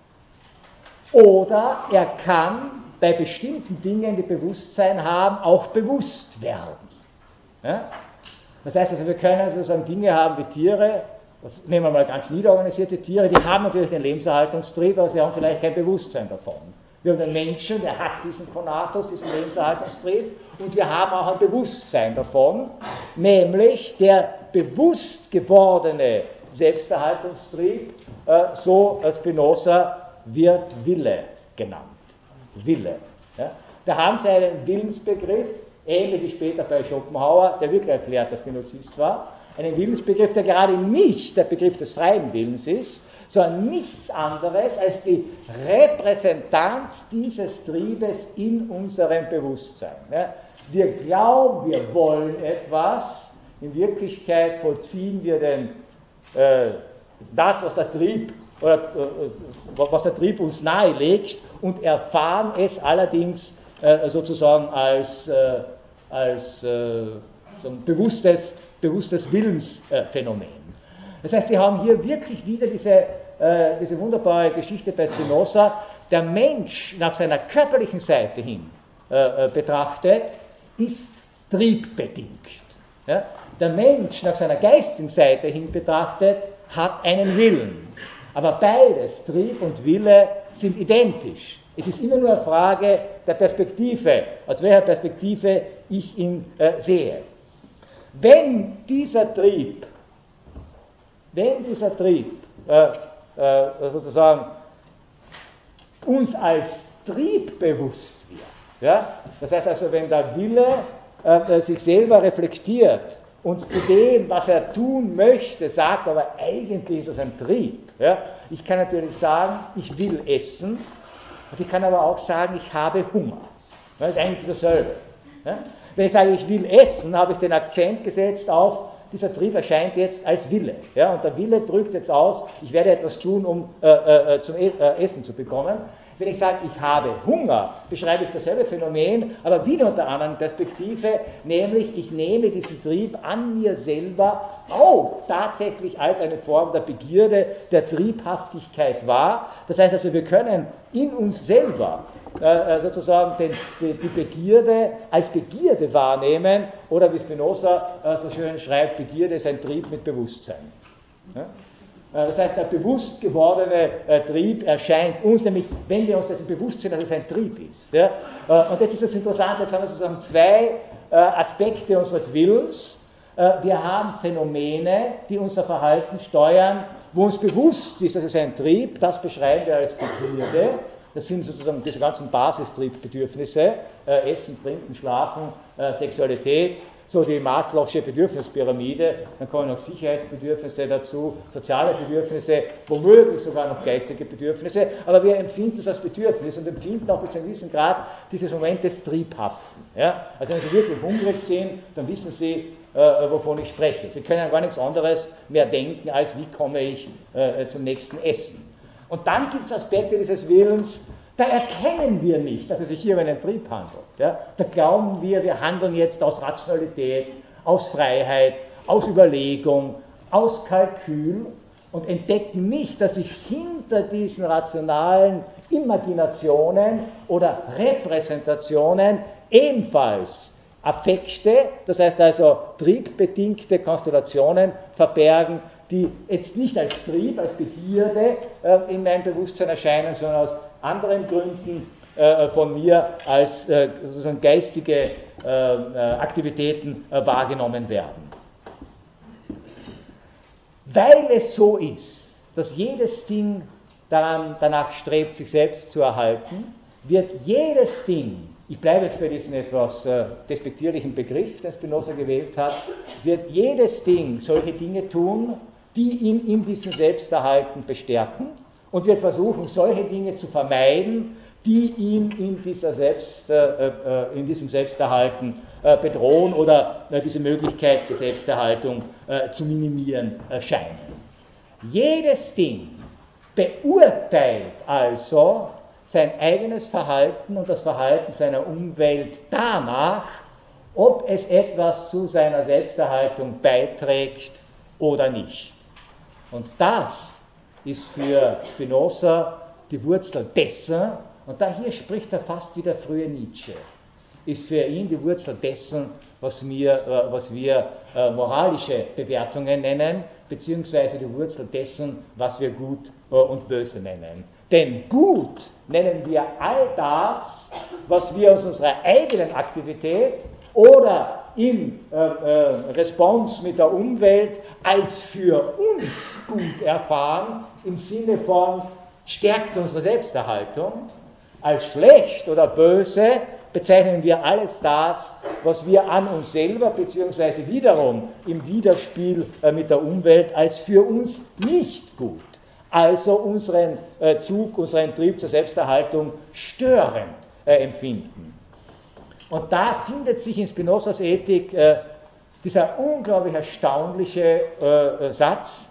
oder er kann bei bestimmten Dingen, die Bewusstsein haben, auch bewusst werden. Ja? Das heißt also, wir können sozusagen Dinge haben wie Tiere, das nehmen wir mal ganz niederorganisierte Tiere, die haben natürlich den Lebenserhaltungstrieb, aber sie haben vielleicht kein Bewusstsein davon. Wir haben den Menschen, der hat diesen Conatus, diesen Lebenserhaltungstrieb, und wir haben auch ein Bewusstsein davon, nämlich der bewusst gewordene Selbsterhaltungstrieb, so Spinoza, wird Wille genannt. Wille. Ja? Da haben sie einen Willensbegriff, ähnlich wie später bei Schopenhauer, der wirklich erklärt, dass Spinozist war, einen Willensbegriff, der gerade nicht der Begriff des freien Willens ist, sondern nichts anderes als die Repräsentanz dieses Triebes in unserem Bewusstsein. Ja? Wir glauben, wir wollen etwas, in Wirklichkeit vollziehen wir das, was der Trieb uns nahelegt, und erfahren es allerdings sozusagen als so ein bewusstes Willensphänomen. Das heißt, Sie haben hier wirklich wieder diese wunderbare Geschichte bei Spinoza. Der Mensch nach seiner körperlichen Seite hin betrachtet, ist triebbedingt. Ja? Der Mensch nach seiner geistigen Seite hin betrachtet, hat einen Willen. Aber beides, Trieb und Wille, sind identisch. Es ist immer nur eine Frage der Perspektive, aus welcher Perspektive ich ihn sehe. Wenn dieser Trieb sozusagen uns als Trieb bewusst wird, ja? Das heißt also, wenn der Wille sich selber reflektiert und zu dem, was er tun möchte, sagt, aber eigentlich ist das ein Trieb. Ja? Ich kann natürlich sagen, ich will essen, und ich kann aber auch sagen, ich habe Hunger. Das ist eigentlich dasselbe. Ja? Wenn ich sage, ich will essen, habe ich den Akzent gesetzt auf, dieser Trieb erscheint jetzt als Wille. Ja? Und der Wille drückt jetzt aus, ich werde etwas tun, um zum Essen zu bekommen. Wenn ich sage, ich habe Hunger, beschreibe ich dasselbe Phänomen, aber wieder unter einer anderen Perspektive, nämlich ich nehme diesen Trieb an mir selber auch tatsächlich als eine Form der Begierde, der Triebhaftigkeit wahr. Das heißt also, wir können in uns selber sozusagen die Begierde als Begierde wahrnehmen, oder wie Spinoza so schön schreibt, Begierde ist ein Trieb mit Bewusstsein. Ja? Das heißt, der bewusst gewordene Trieb erscheint uns, nämlich wenn wir uns dessen bewusst sind, dass es ein Trieb ist. Ja? Und jetzt ist das Interessante, jetzt haben wir sozusagen zwei Aspekte unseres Willens. wir haben Phänomene, die unser Verhalten steuern, wo uns bewusst ist, das ist ein Trieb, das beschreiben wir als Begierde. Das sind sozusagen diese ganzen Basistriebbedürfnisse, Essen, Trinken, Schlafen, Sexualität, so die Maslow'sche Bedürfnispyramide, dann kommen noch Sicherheitsbedürfnisse dazu, soziale Bedürfnisse, womöglich sogar noch geistige Bedürfnisse, aber wir empfinden es als Bedürfnis und empfinden auch bis zu einem gewissen Grad dieses Moment des Triebhaften. Ja? Also wenn Sie wirklich hungrig sind, dann wissen Sie, wovon ich spreche. Sie können an gar nichts anderes mehr denken, als wie komme ich zum nächsten Essen. Und dann gibt es Aspekte dieses Willens, da erkennen wir nicht, dass es sich hier um einen Trieb handelt. Ja? Da glauben wir handeln jetzt aus Rationalität, aus Freiheit, aus Überlegung, aus Kalkül und entdecken nicht, dass sich hinter diesen rationalen Imaginationen oder Repräsentationen ebenfalls Affekte, das heißt also triebbedingte Konstellationen verbergen, die jetzt nicht als Trieb, als Begierde in meinem Bewusstsein erscheinen, sondern aus anderen Gründen von mir als sozusagen geistige Aktivitäten wahrgenommen werden. Weil es so ist, dass jedes Ding danach strebt, sich selbst zu erhalten, wird jedes Ding, ich bleibe jetzt bei diesem etwas despektierlichen Begriff, den Spinoza gewählt hat, wird jedes Ding solche Dinge tun, die ihn in diesem Selbsterhalten bestärken und wird versuchen, solche Dinge zu vermeiden, die ihn in diesem Selbsterhalten bedrohen oder diese Möglichkeit der Selbsterhaltung zu minimieren scheinen. Jedes Ding beurteilt also sein eigenes Verhalten und das Verhalten seiner Umwelt danach, ob es etwas zu seiner Selbsterhaltung beiträgt oder nicht. Und das ist für Spinoza die Wurzel dessen, und da hier spricht er fast wie der frühe Nietzsche, ist für ihn die Wurzel dessen, was wir moralische Bewertungen nennen, beziehungsweise die Wurzel dessen, was wir Gut und Böse nennen. Denn gut nennen wir all das, was wir aus unserer eigenen Aktivität oder in Response mit der Umwelt als für uns gut erfahren, im Sinne von stärkt unsere Selbsterhaltung. Als schlecht oder böse bezeichnen wir alles das, was wir an uns selber beziehungsweise wiederum im Widerspiel mit der Umwelt als für uns nicht gut, also unseren Trieb zur Selbsterhaltung störend empfinden. Und da findet sich in Spinozas Ethik dieser unglaublich erstaunliche Satz: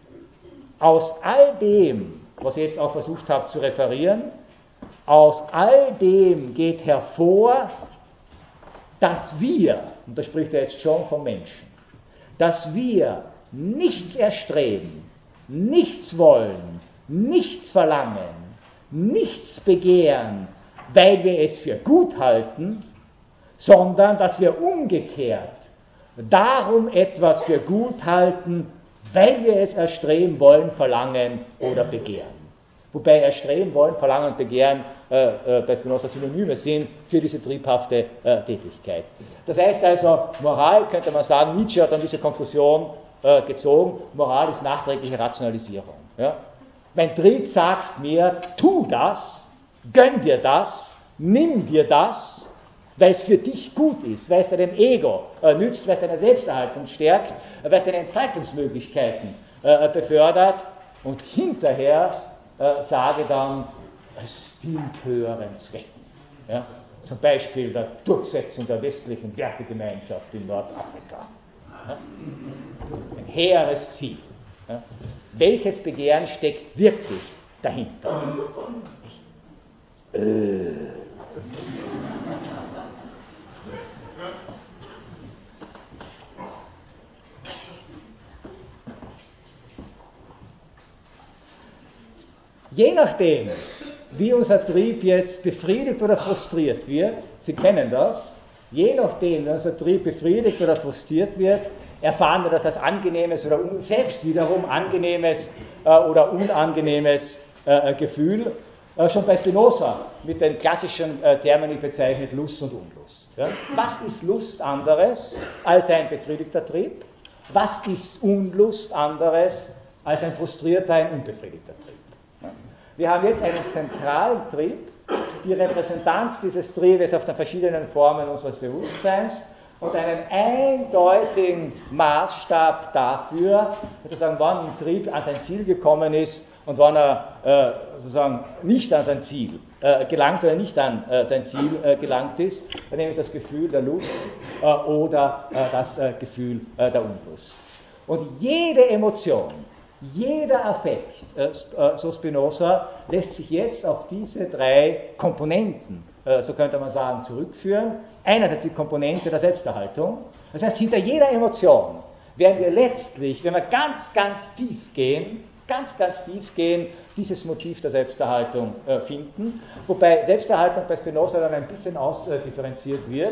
Aus all dem, was ich jetzt auch versucht habe zu referieren, aus all dem geht hervor, dass wir, und da spricht er jetzt schon vom Menschen, dass wir nichts erstreben, nichts wollen, nichts verlangen, nichts begehren, weil wir es für gut halten, sondern dass wir umgekehrt darum etwas für gut halten, weil wir es erstreben wollen, verlangen oder begehren. Wobei erstreben wollen, verlangen und begehren bei Spinoza Synonyme sind für diese triebhafte Tätigkeit. Das heißt also, Moral, könnte man sagen, Nietzsche hat dann diese Konklusion gezogen, Moral ist nachträgliche Rationalisierung. Ja? Mein Trieb sagt mir, tu das, gönn dir das, nimm dir das, weil es für dich gut ist, weil es deinem Ego nützt, weil es deine Selbsterhaltung stärkt, weil es deine Entfaltungsmöglichkeiten befördert, und hinterher sage dann, es dient höheren Zwecken. Ja? Zum Beispiel der Durchsetzung der westlichen Wertegemeinschaft in Nordafrika. Ja? Ein hehres Ziel. Ja? Welches Begehren steckt wirklich dahinter? Je nachdem, wie unser Trieb jetzt befriedigt oder frustriert wird, Sie kennen das, je nachdem, wie unser Trieb befriedigt oder frustriert wird, erfahren wir das als angenehmes oder selbst wiederum angenehmes oder unangenehmes Gefühl. schon bei Spinoza mit den klassischen Termini bezeichnet, Lust und Unlust. Ja? Was ist Lust anderes als ein befriedigter Trieb? Was ist Unlust anderes als ein frustrierter, ein unbefriedigter Trieb? Ja? Wir haben jetzt einen zentralen Trieb, die Repräsentanz dieses Triebes auf den verschiedenen Formen unseres Bewusstseins und einen eindeutigen Maßstab dafür, sozusagen, wann ein Trieb an sein Ziel gekommen ist und wann er sozusagen nicht an sein Ziel gelangt oder nicht an sein Ziel gelangt ist, nämlich das Gefühl der Lust oder das Gefühl der Unlust. Und jede Emotion, jeder Affekt, so Spinoza, lässt sich jetzt auf diese drei Komponenten, so könnte man sagen, zurückführen. Einerseits die Komponente der Selbsterhaltung. Das heißt, hinter jeder Emotion werden wir letztlich, wenn wir ganz, ganz tief gehen, dieses Motiv der Selbsterhaltung finden. Wobei Selbsterhaltung bei Spinoza dann ein bisschen ausdifferenziert wird.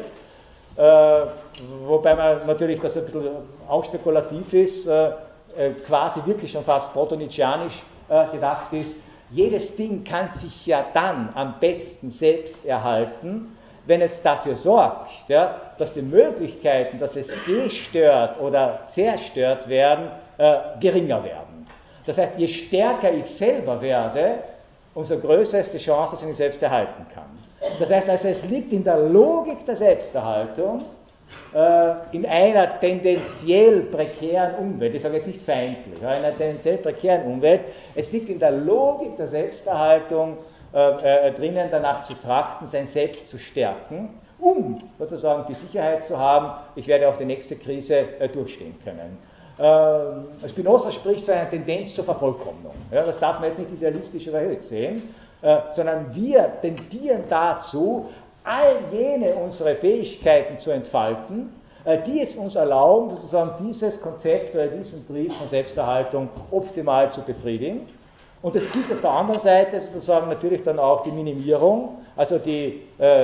Wobei man natürlich, das ein bisschen auch spekulativ ist, quasi wirklich schon fast proto-nietzscheanisch gedacht ist. Jedes Ding kann sich ja dann am besten selbst erhalten, wenn es dafür sorgt, ja, dass die Möglichkeiten, dass es gestört oder zerstört werden, geringer werden. Das heißt, je stärker ich selber werde, umso größer ist die Chance, dass ich mich selbst erhalten kann. Das heißt also, es liegt in der Logik der Selbsterhaltung, in einer tendenziell prekären Umwelt, ich sage jetzt nicht feindlich, aber in einer tendenziell prekären Umwelt, es liegt in der Logik der Selbsterhaltung drinnen, danach zu trachten, sein Selbst zu stärken, um sozusagen die Sicherheit zu haben, ich werde auch die nächste Krise durchstehen können. Spinoza spricht von einer Tendenz zur Vervollkommnung. Ja, das darf man jetzt nicht idealistisch überhöht sehen, sondern wir tendieren dazu, all jene unsere Fähigkeiten zu entfalten, die es uns erlauben, sozusagen dieses Konzept oder diesen Trieb von Selbsterhaltung optimal zu befriedigen. Und es gibt auf der anderen Seite sozusagen natürlich dann auch die Minimierung, also die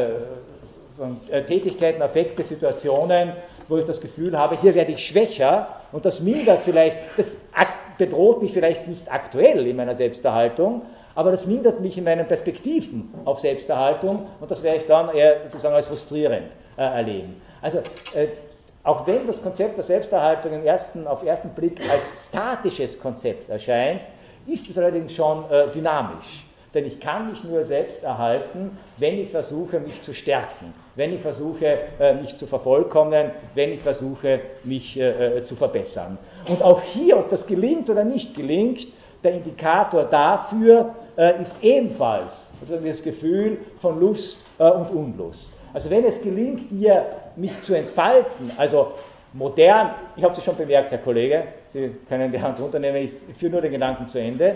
Tätigkeiten, Affekte, Situationen, wo ich das Gefühl habe, hier werde ich schwächer und das mindert vielleicht, das bedroht mich vielleicht nicht aktuell in meiner Selbsterhaltung, aber das mindert mich in meinen Perspektiven auf Selbsterhaltung und das werde ich dann eher sozusagen als frustrierend erleben. Also auch wenn das Konzept der Selbsterhaltung auf ersten Blick als statisches Konzept erscheint, ist es allerdings schon dynamisch. Denn ich kann mich nur selbst erhalten, wenn ich versuche, mich zu stärken, wenn ich versuche, mich zu vervollkommnen, wenn ich versuche, mich zu verbessern. Und auch hier, ob das gelingt oder nicht gelingt, der Indikator dafür ist ebenfalls also das Gefühl von Lust und Unlust. Also wenn es gelingt, mir mich zu entfalten, also modern, ich habe es schon bemerkt, Herr Kollege, Sie können die Hand runternehmen, ich führe nur den Gedanken zu Ende.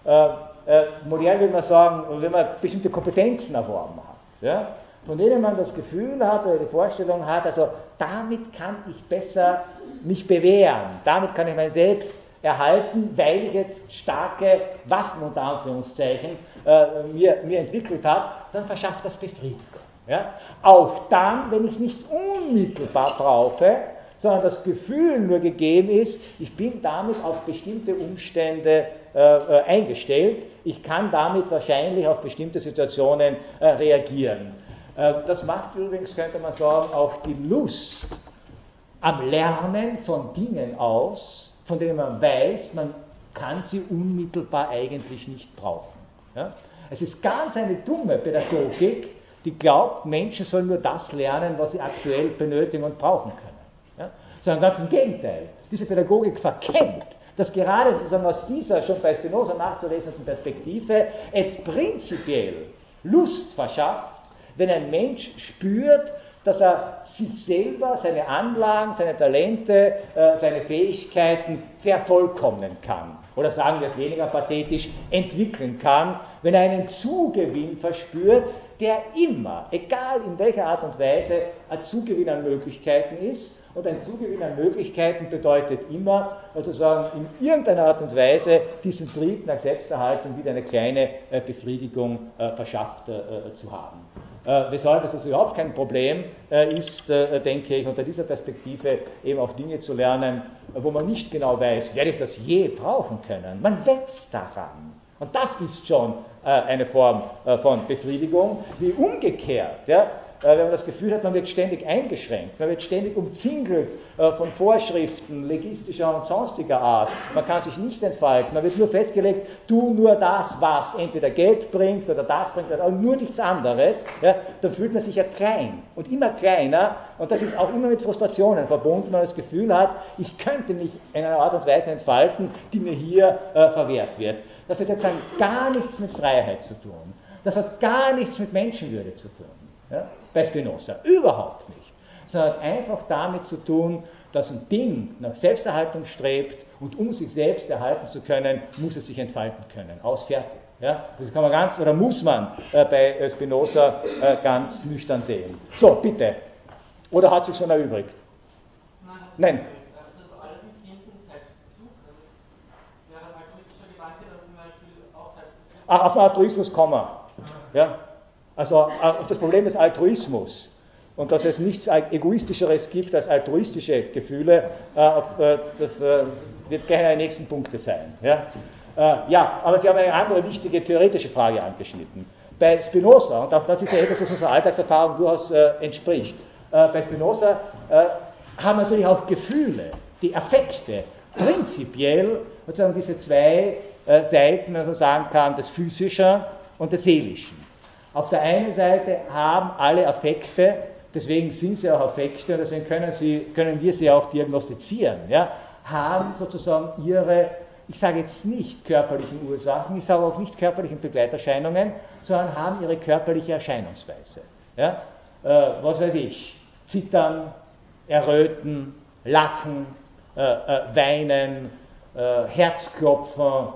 Modern würde man sagen, wenn man bestimmte Kompetenzen erworben hat, ja, von denen man das Gefühl hat oder die Vorstellung hat, also damit kann ich besser mich bewähren, damit kann ich mein Selbst erhalten, weil ich jetzt starke Waffen unter Anführungszeichen mir entwickelt habe, dann verschafft das Befriedigung. Ja? Auch dann, wenn ich es nicht unmittelbar brauche, sondern das Gefühl nur gegeben ist, ich bin damit auf bestimmte Umstände eingestellt, ich kann damit wahrscheinlich auf bestimmte Situationen reagieren. Das macht übrigens, könnte man sagen, auch die Lust am Lernen von Dingen aus, von denen man weiß, man kann sie unmittelbar eigentlich nicht brauchen. Ja? Es ist ganz eine dumme Pädagogik, die glaubt, Menschen sollen nur das lernen, was sie aktuell benötigen und brauchen können. Ja? Sondern ganz im Gegenteil. Diese Pädagogik verkennt, dass gerade sozusagen aus dieser schon bei Spinoza nachzulesenden Perspektive es prinzipiell Lust verschafft, wenn ein Mensch spürt, dass er sich selber, seine Anlagen, seine Talente, seine Fähigkeiten vervollkommnen kann. Oder sagen wir es weniger pathetisch, entwickeln kann, wenn er einen Zugewinn verspürt, der immer, egal in welcher Art und Weise, ein Zugewinn an Möglichkeiten ist. Und ein Zugewinn an Möglichkeiten bedeutet immer, sozusagen in irgendeiner Art und Weise diesen Trieb nach Selbsterhaltung wieder eine kleine Befriedigung verschafft zu haben. Weshalb es also überhaupt kein Problem ist, denke ich, unter dieser Perspektive eben auch Dinge zu lernen, wo man nicht genau weiß, werde ich das je brauchen können. Man wächst daran. Und das ist schon eine Form von Befriedigung, wie umgekehrt. Ja? Wenn man das Gefühl hat, man wird ständig eingeschränkt, man wird ständig umzingelt von Vorschriften legistischer und sonstiger Art, man kann sich nicht entfalten, man wird nur festgelegt, tu nur das, was entweder Geld bringt oder das bringt, oder nur nichts anderes, ja, dann fühlt man sich ja klein und immer kleiner, und das ist auch immer mit Frustrationen verbunden, wenn man das Gefühl hat, ich könnte mich in einer Art und Weise entfalten, die mir hier verwehrt wird. Das hat jetzt dann gar nichts mit Freiheit zu tun, das hat gar nichts mit Menschenwürde zu tun. Ja, bei Spinoza. Überhaupt nicht. Sondern hat einfach damit zu tun, dass ein Ding nach Selbsterhaltung strebt und um sich selbst erhalten zu können, muss es sich entfalten können. Aus, fertig. Ja, das kann man ganz, oder muss man bei Spinoza ganz nüchtern sehen. So, bitte. Oder hat sich schon erübrigt? Nein. Also alles im Kind und Selbstbezug. Wäre ein altruistischer Gedanke, dass zum Beispiel auch Selbstbezug. Auf den Altruismus kommen wir. Ja? Also auf das Problem des Altruismus und dass es nichts Egoistischeres gibt als altruistische Gefühle, das wird gleich eine der nächsten Punkte sein. Ja? Ja, aber Sie haben eine andere wichtige theoretische Frage angeschnitten. Bei Spinoza, und das ist ja etwas, was unserer Alltagserfahrung durchaus entspricht, bei Spinoza haben natürlich auch Gefühle, die Affekte, prinzipiell sozusagen diese zwei Seiten, wenn man so sagen kann, des Physischen und des Seelischen. Auf der einen Seite haben alle Affekte, deswegen sind sie auch Affekte und deswegen können wir sie auch diagnostizieren, ja, haben sozusagen ihre, ich sage jetzt nicht körperlichen Ursachen, ich sage auch nicht körperlichen Begleiterscheinungen, sondern haben ihre körperliche Erscheinungsweise. Ja. Was weiß ich, zittern, erröten, lachen, weinen, Herzklopfen,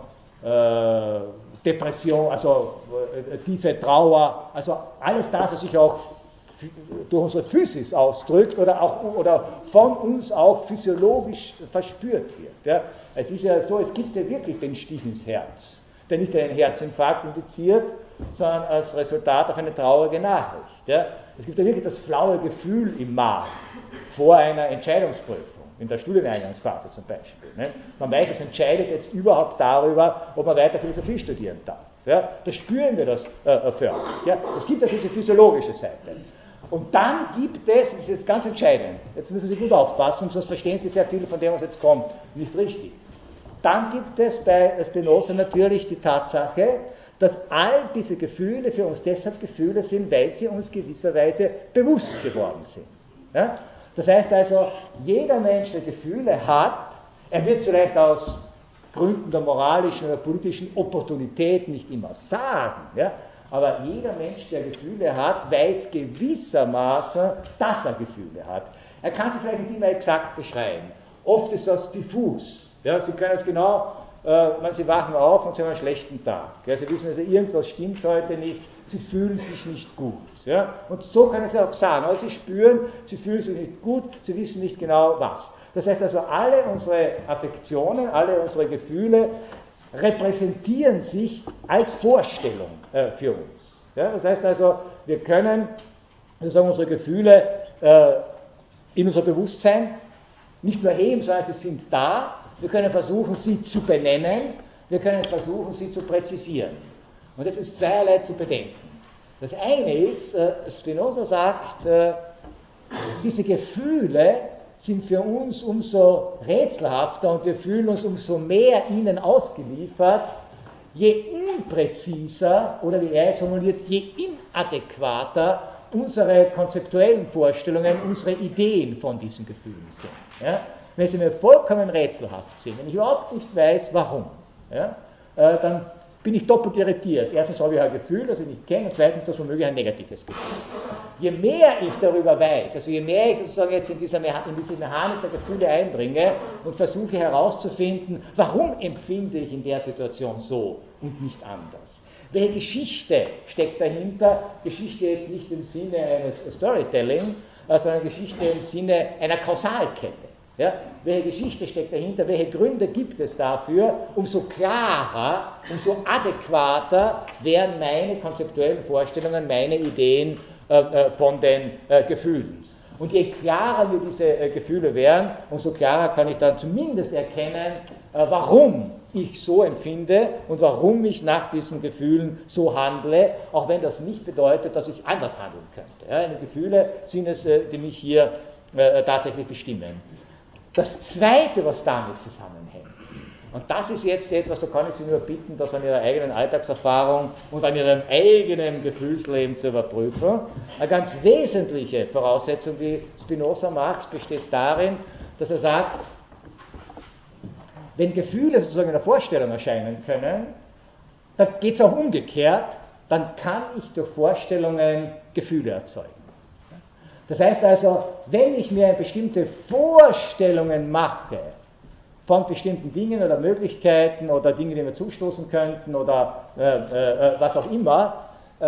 Depression, also tiefe Trauer, also alles das, was sich auch durch unsere Physis ausdrückt oder von uns auch physiologisch verspürt wird. Ja. Es ist ja so, es gibt ja wirklich den Stich ins Herz, der nicht einen Herzinfarkt induziert, sondern als Resultat auch eine traurige Nachricht. Ja. Es gibt ja wirklich das flaue Gefühl im Magen vor einer Entscheidungsprüfung. In der Studieneingangsphase zum Beispiel. Ne? Man weiß, es entscheidet jetzt überhaupt darüber, ob man weiter Philosophie studieren darf. Ja? Da spüren wir das förmlich. Ja? Es gibt also diese physiologische Seite. Und dann gibt es, das ist jetzt ganz entscheidend, jetzt müssen Sie gut aufpassen, sonst verstehen Sie sehr viel von dem, was jetzt kommt, nicht richtig. Dann gibt es bei Spinoza natürlich die Tatsache, dass all diese Gefühle für uns deshalb Gefühle sind, weil sie uns gewisserweise bewusst geworden sind. Ja? Das heißt also, jeder Mensch, der Gefühle hat, er wird es vielleicht aus Gründen der moralischen oder politischen Opportunität nicht immer sagen, ja? Aber jeder Mensch, der Gefühle hat, weiß gewissermaßen, dass er Gefühle hat. Er kann sie vielleicht nicht immer exakt beschreiben. Oft ist das diffus. Ja? Sie können es genau, Sie wachen auf und Sie haben einen schlechten Tag. Ja? Sie wissen also, irgendwas stimmt heute nicht, Sie fühlen sich nicht gut. Ja? Und so können Sie auch sagen, aber Sie spüren, Sie fühlen sich nicht gut, Sie wissen nicht genau was. Das heißt also, alle unsere Affektionen, alle unsere Gefühle repräsentieren sich als Vorstellung für uns. Ja? Das heißt also, wir können unsere Gefühle in unser Bewusstsein nicht nur heben, sondern sie sind da. Wir können versuchen, sie zu benennen, wir können versuchen, sie zu präzisieren. Und jetzt ist zweierlei zu bedenken. Das eine ist, Spinoza sagt, diese Gefühle sind für uns umso rätselhafter und wir fühlen uns umso mehr ihnen ausgeliefert, je unpräziser, oder wie er es formuliert, je inadäquater unsere konzeptuellen Vorstellungen, unsere Ideen von diesen Gefühlen sind. Ja? Wenn sie mir vollkommen rätselhaft sind, wenn ich überhaupt nicht weiß, warum, ja, dann bin ich doppelt irritiert. Erstens habe ich ein Gefühl, das ich nicht kenne, und zweitens das womöglich ein negatives Gefühl. Je mehr ich darüber weiß, also je mehr ich sozusagen jetzt in diese Mechanik der Gefühle eindringe und versuche herauszufinden, warum empfinde ich in der Situation so und nicht anders. Welche Geschichte steckt dahinter? Geschichte jetzt nicht im Sinne eines Storytelling, sondern Geschichte im Sinne einer Kausalkette. Ja? Welche Geschichte steckt dahinter? Welche Gründe gibt es dafür? Umso klarer, umso adäquater werden meine konzeptuellen Vorstellungen, meine Ideen von den Gefühlen. Und je klarer mir diese Gefühle werden, umso klarer kann ich dann zumindest erkennen, warum ich so empfinde und warum ich nach diesen Gefühlen so handle, auch wenn das nicht bedeutet, dass ich anders handeln könnte. Ja, die Gefühle sind es, die mich hier tatsächlich bestimmen. Das Zweite, was damit zusammenhängt, und das ist jetzt etwas, da kann ich Sie nur bitten, das an Ihrer eigenen Alltagserfahrung und an Ihrem eigenen Gefühlsleben zu überprüfen. Eine ganz wesentliche Voraussetzung, die Spinoza macht, besteht darin, dass er sagt, wenn Gefühle sozusagen in der Vorstellung erscheinen können, dann geht es auch umgekehrt, dann kann ich durch Vorstellungen Gefühle erzeugen. Das heißt also, wenn ich mir bestimmte Vorstellungen mache von bestimmten Dingen oder Möglichkeiten oder Dingen, die mir zustoßen könnten oder was auch immer,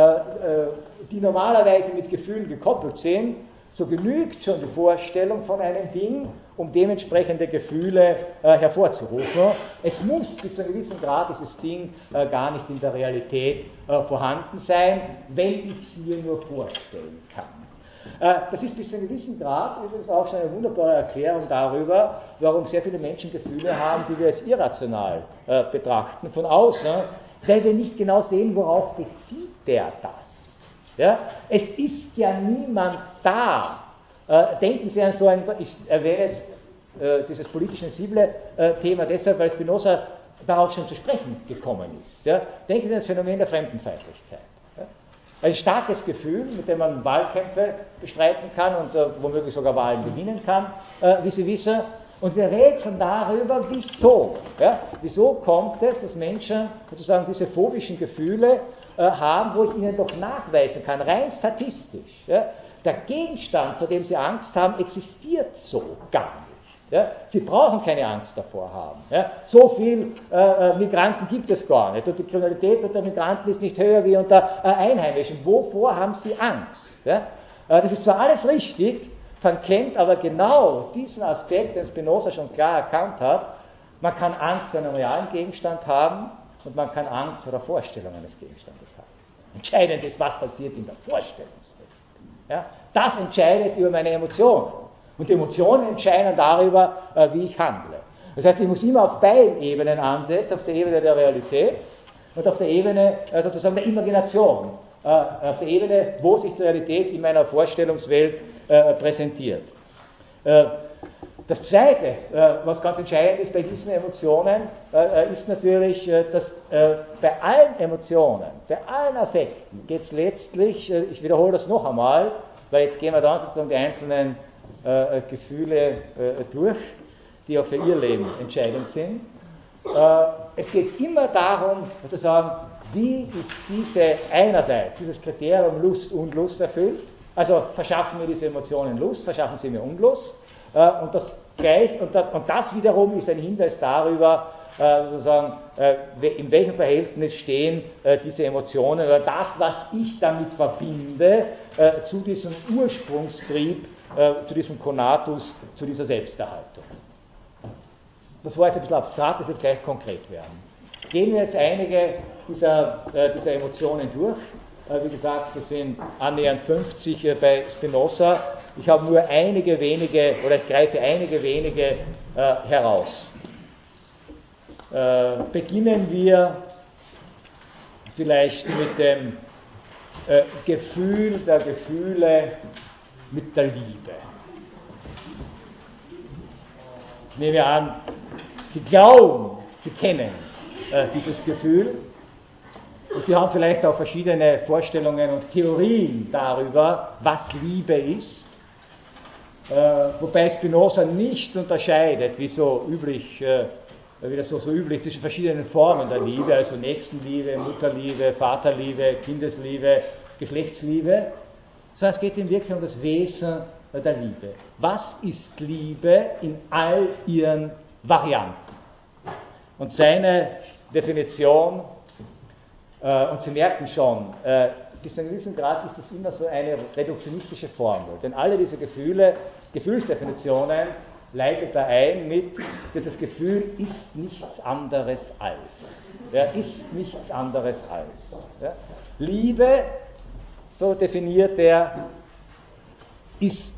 die normalerweise mit Gefühlen gekoppelt sind, so genügt schon die Vorstellung von einem Ding, um dementsprechende Gefühle hervorzurufen. Es muss bis zu einem gewissen Grad dieses Ding gar nicht in der Realität vorhanden sein, wenn ich es mir nur vorstellen kann. Das ist bis zu einem gewissen Grad übrigens auch schon eine wunderbare Erklärung darüber, warum sehr viele Menschen Gefühle haben, die wir als irrational betrachten von außen, weil wir nicht genau sehen, worauf bezieht der das. Ja? Es ist ja niemand da. Denken Sie an so ein, ich erwähne jetzt dieses politisch sensible Thema deshalb, weil Spinoza darauf schon zu sprechen gekommen ist. Ja? Denken Sie an das Phänomen der Fremdenfeindlichkeit. Ja? Ein starkes Gefühl, mit dem man Wahlkämpfe bestreiten kann und womöglich sogar Wahlen gewinnen kann, wie Sie wissen. Und wir rätseln darüber, wieso. Ja? Wieso kommt es, dass Menschen sozusagen diese phobischen Gefühle haben, wo ich ihnen doch nachweisen kann, rein statistisch. Ja? Der Gegenstand, vor dem sie Angst haben, existiert so gar nicht. Ja? Sie brauchen keine Angst davor haben. Ja? So viel Migranten gibt es gar nicht. Und die Kriminalität unter Migranten ist nicht höher wie unter Einheimischen. Wovor haben sie Angst? Ja? Das ist zwar alles richtig, man kennt aber genau diesen Aspekt, den Spinoza schon klar erkannt hat. Man kann Angst vor einem realen Gegenstand haben und man kann Angst vor der Vorstellung eines Gegenstandes haben. Entscheidend ist, was passiert in der Vorstellungswelt. Ja? Das entscheidet über meine Emotionen. Und die Emotionen entscheiden darüber, wie ich handle. Das heißt, ich muss immer auf beiden Ebenen ansetzen, auf der Ebene der Realität und auf der Ebene sozusagen der Imagination. Auf der Ebene, wo sich die Realität in meiner Vorstellungswelt präsentiert. Das Zweite, was ganz entscheidend ist bei diesen Emotionen, ist natürlich, dass bei allen Emotionen, bei allen Affekten geht es letztlich, ich wiederhole das noch einmal, weil jetzt gehen wir dann sozusagen die einzelnen Gefühle durch, die auch für Ihr Leben entscheidend sind. Es geht immer darum, sozusagen, wie ist dieses Kriterium Lust und Unlust erfüllt? Also verschaffen mir diese Emotionen Lust, verschaffen sie mir Unlust. Und das wiederum ist ein Hinweis darüber, sozusagen, in welchem Verhältnis stehen diese Emotionen oder das, was ich damit verbinde, zu diesem Ursprungstrieb, zu diesem Conatus, zu dieser Selbsterhaltung. Das war jetzt ein bisschen abstrakt, das wird gleich konkret werden. Gehen wir jetzt einige dieser Emotionen durch. Wie gesagt, das sind annähernd 50 bei Spinoza. Ich habe nur einige wenige, oder ich greife einige wenige heraus. Beginnen wir vielleicht mit dem Gefühl der Gefühle mit der Liebe. Ich nehme an, Sie glauben, Sie kennen dieses Gefühl. Und Sie haben vielleicht auch verschiedene Vorstellungen und Theorien darüber, was Liebe ist, wobei Spinoza nicht unterscheidet, wie so üblich, zwischen verschiedenen Formen der Liebe, also Nächstenliebe, Mutterliebe, Vaterliebe, Kindesliebe, Geschlechtsliebe, sondern es geht ihm wirklich um das Wesen der Liebe. Was ist Liebe in all ihren Varianten? Und seine Definition, und Sie merken schon, bis zu einem gewissen Grad ist das immer so eine reduktionistische Formel. Denn alle diese Gefühlsdefinitionen leitet er ein mit, dieses Gefühl ist nichts anderes als. Ja, ist nichts anderes als. Ja. Liebe, so definiert er, ist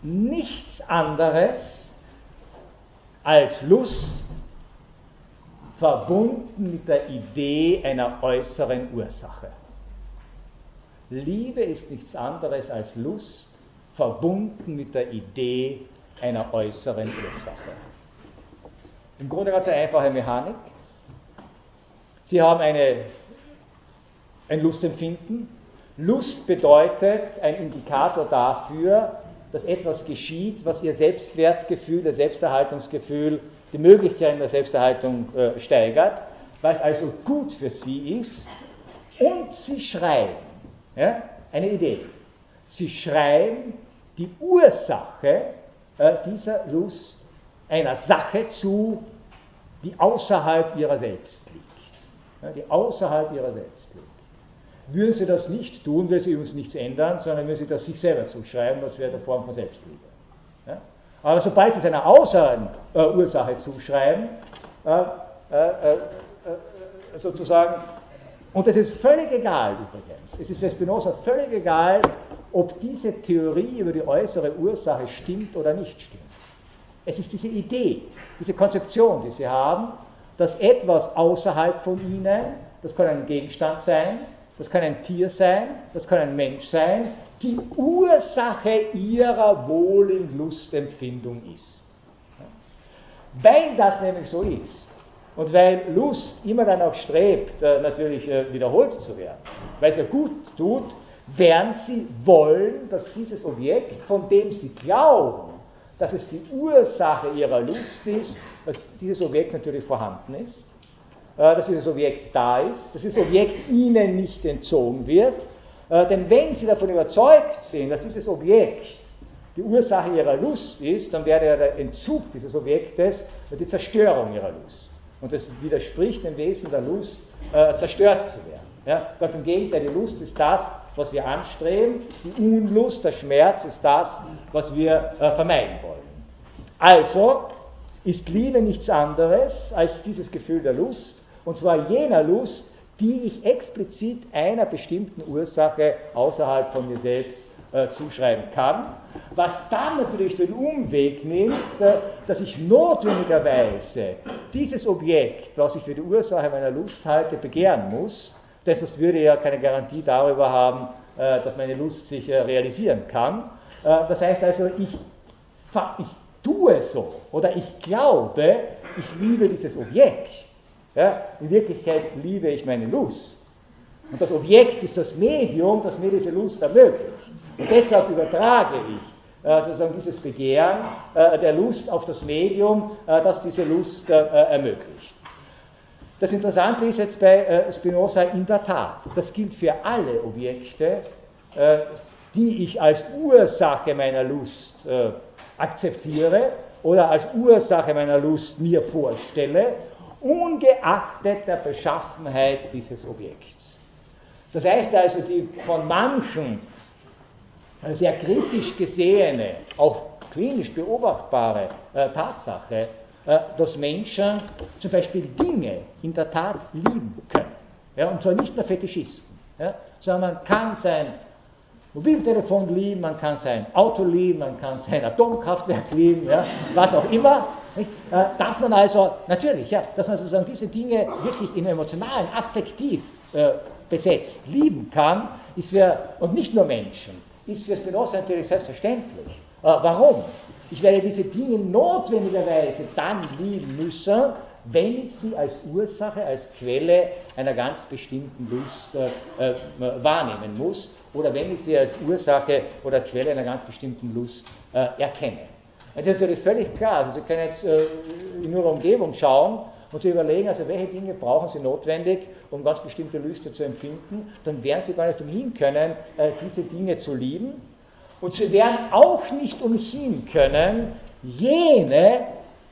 nichts anderes als Lust verbunden mit der Idee einer äußeren Ursache. Liebe ist nichts anderes als Lust, verbunden mit der Idee einer äußeren Ursache. Im Grunde ganz eine einfache Mechanik. Sie haben ein Lustempfinden. Lust bedeutet ein Indikator dafür, dass etwas geschieht, was ihr Selbstwertgefühl, ihr Selbsterhaltungsgefühl, die Möglichkeiten der Selbsterhaltung steigert, weil es also gut für sie ist. Und sie schreiben, ja, eine Idee, sie schreiben die Ursache dieser Lust einer Sache zu, die außerhalb ihrer selbst liegt. Ja, die außerhalb ihrer selbst liegt. Würden sie das nicht tun, würde sie uns nichts ändern, sondern würden sie das sich selber zuschreiben, das wäre eine Form von Selbstliebe. Ja? Aber sobald sie es einer äußeren Ursache zuschreiben, sozusagen, und es ist völlig egal übrigens, es ist für Spinoza völlig egal, ob diese Theorie über die äußere Ursache stimmt oder nicht stimmt. Es ist diese Idee, diese Konzeption, die sie haben, dass etwas außerhalb von ihnen, das kann ein Gegenstand sein, das kann ein Tier sein, das kann ein Mensch sein, die Ursache ihrer wohligen Lustempfindung ist. Weil das nämlich so ist und weil Lust immer dann auch strebt, natürlich wiederholt zu werden, weil es ja gut tut, werden sie wollen, dass dieses Objekt, von dem sie glauben, dass es die Ursache ihrer Lust ist, dass dieses Objekt natürlich vorhanden ist, dass dieses Objekt da ist, dass dieses Objekt ihnen nicht entzogen wird, denn wenn sie davon überzeugt sind, dass dieses Objekt die Ursache ihrer Lust ist, dann wäre der Entzug dieses Objektes die Zerstörung ihrer Lust. Und das widerspricht dem Wesen der Lust, zerstört zu werden. Ja? Ganz im Gegenteil, die Lust ist das, was wir anstreben, die Unlust, der Schmerz ist das, was wir vermeiden wollen. Also ist Liebe nichts anderes als dieses Gefühl der Lust, und zwar jener Lust, die ich explizit einer bestimmten Ursache außerhalb von mir selbst zuschreiben kann, was dann natürlich den Umweg nimmt, dass ich notwendigerweise dieses Objekt, was ich für die Ursache meiner Lust halte, begehren muss, denn sonst würde ja keine Garantie darüber haben, dass meine Lust sich realisieren kann. Das heißt also, ich tue so oder ich glaube, ich liebe dieses Objekt. Ja, in Wirklichkeit liebe ich meine Lust. Und das Objekt ist das Medium, das mir diese Lust ermöglicht. Und deshalb übertrage ich sozusagen dieses Begehren der Lust auf das Medium, das diese Lust ermöglicht. Das Interessante ist jetzt bei Spinoza in der Tat, das gilt für alle Objekte, die ich als Ursache meiner Lust akzeptiere oder als Ursache meiner Lust mir vorstelle, ungeachtet der Beschaffenheit dieses Objekts. Das heißt also, die von manchen sehr kritisch gesehene, auch klinisch beobachtbare Tatsache, dass Menschen zum Beispiel Dinge in der Tat lieben können. Ja, und zwar nicht nur Fetischisten, ja, sondern man kann sein Mobiltelefon lieben, man kann sein Auto lieben, man kann sein Atomkraftwerk lieben, ja, was auch immer. Nicht? Dass man also, natürlich, ja, dass man sozusagen diese Dinge wirklich in emotionalen, affektiv besetzt lieben kann, ist für, und nicht nur Menschen, ist für Spinoza natürlich selbstverständlich. Warum? Ich werde diese Dinge notwendigerweise dann lieben müssen, wenn ich sie als Ursache, als Quelle einer ganz bestimmten Lust wahrnehmen muss oder wenn ich sie als Ursache oder Quelle einer ganz bestimmten Lust erkenne. Das ist natürlich völlig klar. Also Sie können jetzt in Ihrer Umgebung schauen und Sie überlegen, also welche Dinge brauchen Sie notwendig, um ganz bestimmte Lüste zu empfinden, dann werden Sie gar nicht umhin können, diese Dinge zu lieben. Und Sie werden auch nicht umhin können, jene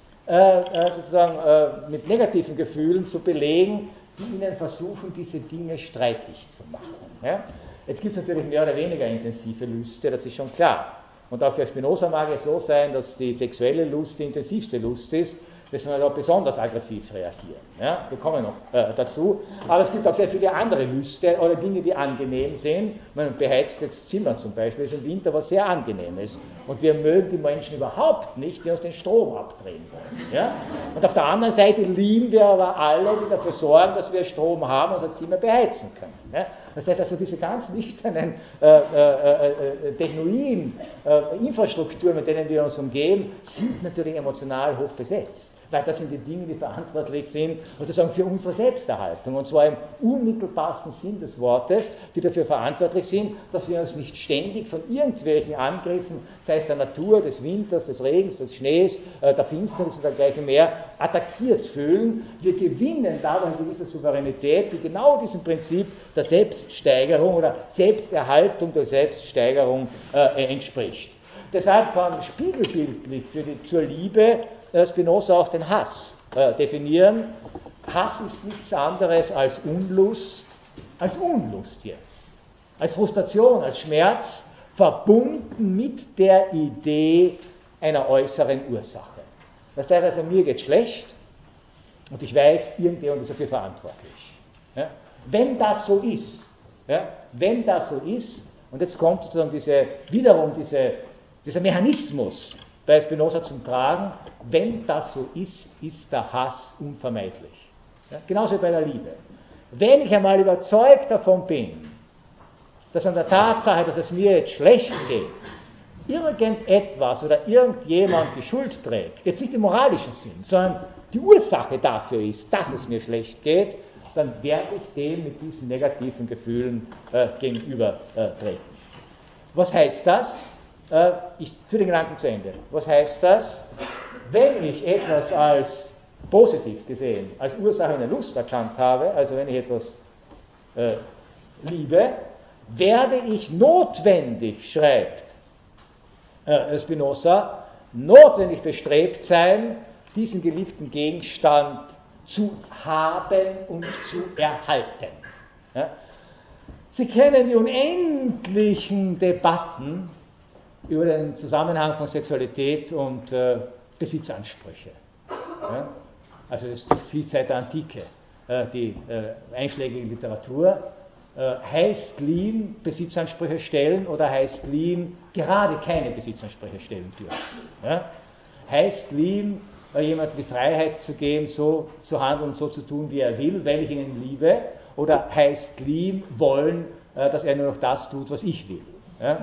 sozusagen mit negativen Gefühlen zu belegen, die Ihnen versuchen, diese Dinge streitig zu machen. Ja? Jetzt gibt es natürlich mehr oder weniger intensive Lüste, das ist schon klar. Und auch für Spinoza mag es so sein, dass die sexuelle Lust die intensivste Lust ist, müssen wir da besonders aggressiv reagieren. Ja? Wir kommen noch dazu. Aber es gibt auch sehr viele andere Lüste oder Dinge, die angenehm sind. Man beheizt jetzt Zimmer zum Beispiel, ist im Winter was sehr angenehm ist. Und wir mögen die Menschen überhaupt nicht, die uns den Strom abdrehen wollen. Ja? Und auf der anderen Seite lieben wir aber alle, die dafür sorgen, dass wir Strom haben und unser Zimmer beheizen können. Ja? Das heißt also, diese ganz nüchternen technoiden Infrastrukturen, mit denen wir uns umgeben, sind natürlich emotional hoch besetzt. Weil das sind die Dinge, die verantwortlich sind, sozusagen für unsere Selbsterhaltung. Und zwar im unmittelbarsten Sinn des Wortes, die dafür verantwortlich sind, dass wir uns nicht ständig von irgendwelchen Angriffen, sei es der Natur, des Winters, des Regens, des Schnees, der Finsternis und dergleichen mehr, attackiert fühlen. Wir gewinnen dabei eine gewisse Souveränität, die genau diesem Prinzip der Selbststeigerung oder Selbsterhaltung der Selbststeigerung entspricht. Deshalb kann spiegelbildlich zur Liebe Spinoza auch den Hass definieren. Hass ist nichts anderes als Unlust jetzt, als Frustration, als Schmerz, verbunden mit der Idee einer äußeren Ursache. Das heißt also, mir geht schlecht und ich weiß, irgendjemand ist dafür verantwortlich. Ja? Wenn das so ist, und jetzt kommt sozusagen dieser Mechanismus bei Spinoza zum Tragen, wenn das so ist, ist der Hass unvermeidlich. Ja, genauso wie bei der Liebe. Wenn ich einmal überzeugt davon bin, dass an der Tatsache, dass es mir jetzt schlecht geht, irgendetwas oder irgendjemand die Schuld trägt, jetzt nicht im moralischen Sinn, sondern die Ursache dafür ist, dass es mir schlecht geht, dann werde ich dem mit diesen negativen Gefühlen gegenübertreten. Was heißt das? Ich führe den Gedanken zu Ende. Was heißt das? Wenn ich etwas als positiv gesehen, als Ursache einer Lust erkannt habe, also wenn ich etwas liebe, werde ich notwendig, schreibt Spinoza, notwendig bestrebt sein, diesen geliebten Gegenstand zu haben und zu erhalten. Ja? Sie kennen die unendlichen Debatten über den Zusammenhang von Sexualität und Besitzansprüche. Ja? Also das zieht seit der Antike die einschlägige Literatur. Heißt Lieben Besitzansprüche stellen oder heißt Lieben gerade keine Besitzansprüche stellen dürfen? Ja? Heißt Lieben jemandem die Freiheit zu geben, so zu handeln und so zu tun, wie er will, weil ich ihn liebe? Oder heißt Lieben wollen, dass er nur noch das tut, was ich will? Ja?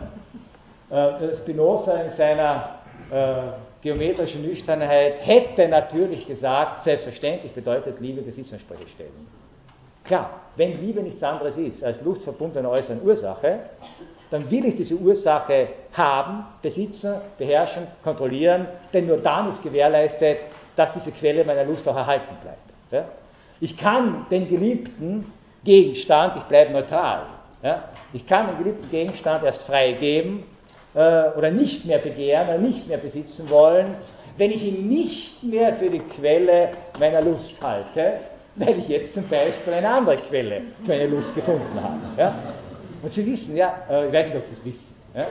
Spinoza in seiner geometrischen Nüchternheit hätte natürlich gesagt, selbstverständlich bedeutet Liebe Besitzansprüche stellen. Klar, wenn Liebe nichts anderes ist als Lust verbunden mit einer äußeren Ursache, dann will ich diese Ursache haben, besitzen, beherrschen, kontrollieren, denn nur dann ist gewährleistet, dass diese Quelle meiner Lust auch erhalten bleibt. Ja? Ich kann den geliebten Gegenstand, ich bleibe neutral, ja? Ich kann den geliebten Gegenstand erst freigeben, oder nicht mehr begehren oder nicht mehr besitzen wollen, wenn ich ihn nicht mehr für die Quelle meiner Lust halte, weil ich jetzt zum Beispiel eine andere Quelle für meine Lust gefunden habe. Ja? Und Sie wissen, ja, ich weiß nicht, ob Sie es wissen. Ja?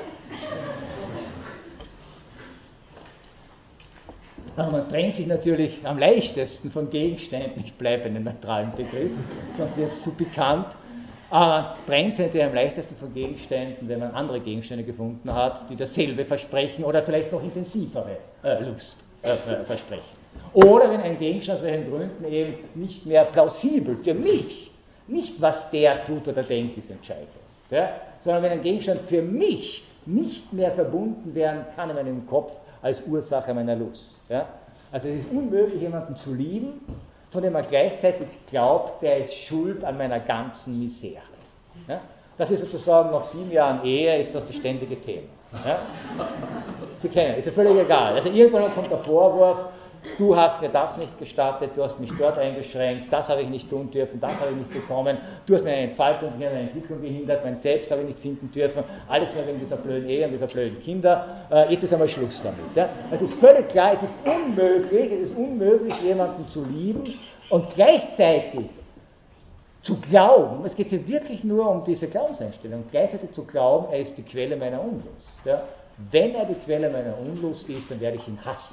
Also man trennt sich natürlich am leichtesten von Gegenständen, ich bleibe in einem neutralen Begriff, sonst wird es zu bekannt. Aber trennt sich natürlich am leichtesten von Gegenständen, wenn man andere Gegenstände gefunden hat, die dasselbe versprechen oder vielleicht noch intensivere Lust versprechen. Oder wenn ein Gegenstand aus welchen Gründen eben nicht mehr plausibel für mich, nicht was der tut oder denkt, ist entscheidend, ja, sondern wenn ein Gegenstand für mich nicht mehr verbunden werden kann in meinem Kopf als Ursache meiner Lust. Ja. Also es ist unmöglich, jemanden zu lieben, von dem man gleichzeitig glaubt, der ist schuld an meiner ganzen Misere. Ja? Das ist sozusagen nach 7 Jahren Ehe, ist das ständige Thema. Ja? Sie kennen, ist ja völlig egal. Also irgendwann kommt der Vorwurf, du hast mir das nicht gestattet, du hast mich dort eingeschränkt, das habe ich nicht tun dürfen, das habe ich nicht bekommen, du hast mir eine Entfaltung, eine Entwicklung gehindert, mein Selbst habe ich nicht finden dürfen, alles nur wegen dieser blöden Ehe und dieser blöden Kinder, jetzt ist einmal Schluss damit. Ja? Also es ist völlig klar, es ist unmöglich, jemanden zu lieben und gleichzeitig zu glauben, es geht hier wirklich nur um diese Glaubenseinstellung, gleichzeitig zu glauben, er ist die Quelle meiner Unlust. Ja? Wenn er die Quelle meiner Unlust ist, dann werde ich ihn hassen.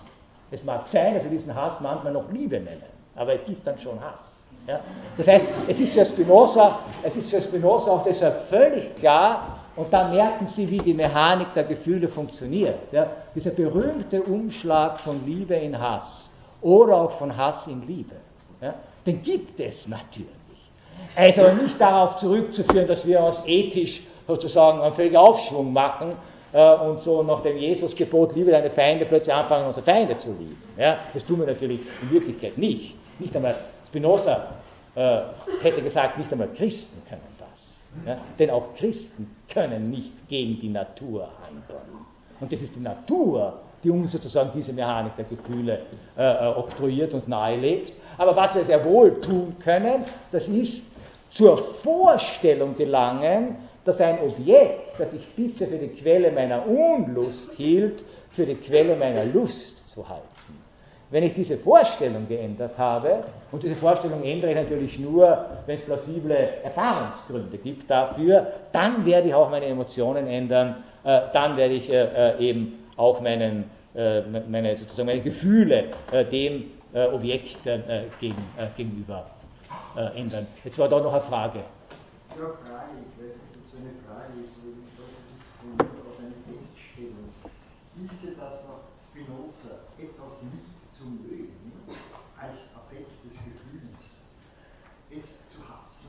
Es mag sein, dass wir diesen Hass manchmal noch Liebe nennen, aber es ist dann schon Hass. Ja? Das heißt, es ist für Spinoza auch deshalb völlig klar, und da merken Sie, wie die Mechanik der Gefühle funktioniert. Ja? Dieser berühmte Umschlag von Liebe in Hass oder auch von Hass in Liebe, ja? Den gibt es natürlich. Er ist aber nicht darauf zurückzuführen, dass wir uns ethisch sozusagen einen völligen Aufschwung machen und so nach dem Jesusgebot, liebe deine Feinde, plötzlich anfangen, unsere Feinde zu lieben. Ja? Das tun wir natürlich in Wirklichkeit nicht. Nicht einmal Spinoza hätte gesagt, nicht einmal Christen können das. Ja? Denn auch Christen können nicht gegen die Natur handeln. Und das ist die Natur, die uns sozusagen diese Mechanik der Gefühle oktroyiert und nahelegt. Aber was wir sehr wohl tun können, das ist zur Vorstellung gelangen, dass ein Objekt, das ich bisher für die Quelle meiner Unlust hielt, für die Quelle meiner Lust zu halten. Wenn ich diese Vorstellung geändert habe, und diese Vorstellung ändere ich natürlich nur, wenn es plausible Erfahrungsgründe gibt dafür, dann werde ich auch meine Emotionen ändern, dann werde ich eben auch meine Gefühle dem Objekt gegenüber ändern. Jetzt war da noch eine Frage. Ja, Frage, ich weiß nicht, ob es eine Frage ist, aber ich glaube, es ist von mir aus eine Feststellung. Hieße das nach Spinoza etwas nicht zu mögen, als Affekt des Gefühls, es zu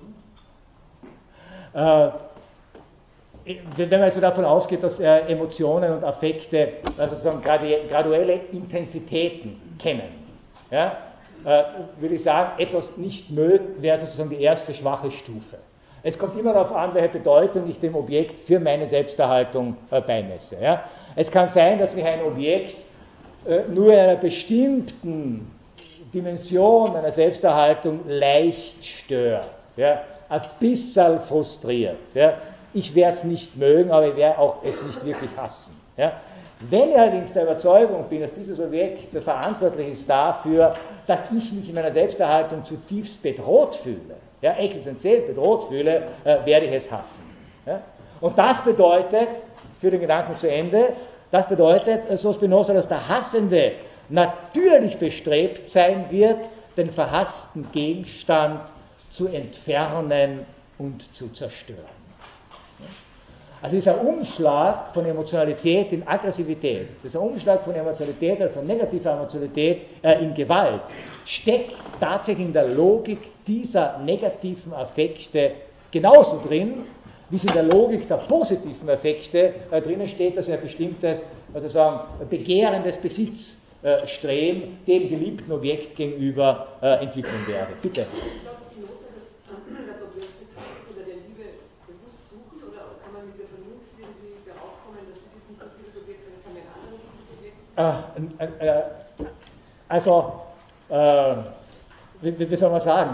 hassen? Wenn man also davon ausgeht, dass Emotionen und Affekte sozusagen graduelle Intensitäten kennen, ja, würde ich sagen, etwas nicht mögen wäre sozusagen die erste schwache Stufe. Es kommt immer darauf an, welche Bedeutung ich dem Objekt für meine Selbsterhaltung beimesse. Ja. Es kann sein, dass mich ein Objekt nur in einer bestimmten Dimension meiner Selbsterhaltung leicht stört, ja, ein bisschen frustriert. Ja. Ich werde es nicht mögen, aber ich werde auch es nicht wirklich hassen. Ja. Wenn ich allerdings der Überzeugung bin, dass dieses Objekt verantwortlich ist dafür, dass ich mich in meiner Selbsterhaltung zutiefst bedroht fühle, ja, existenziell bedroht fühle, werde ich es hassen. Ja. Und das bedeutet, für den Gedanken zu Ende, das bedeutet, so Spinoza, dass der Hassende natürlich bestrebt sein wird, den verhassten Gegenstand zu entfernen und zu zerstören. Also dieser Umschlag von Emotionalität in Aggressivität, dieser Umschlag von Emotionalität oder von negativer Emotionalität in Gewalt, steckt tatsächlich in der Logik dieser negativen Affekte genauso drin, wie es in der Logik der positiven Affekte drinnen steht, dass ein bestimmtes, also sagen, begehrendes Besitzstreben dem geliebten Objekt gegenüber entwickeln werde. Bitte. Also, wie soll man sagen,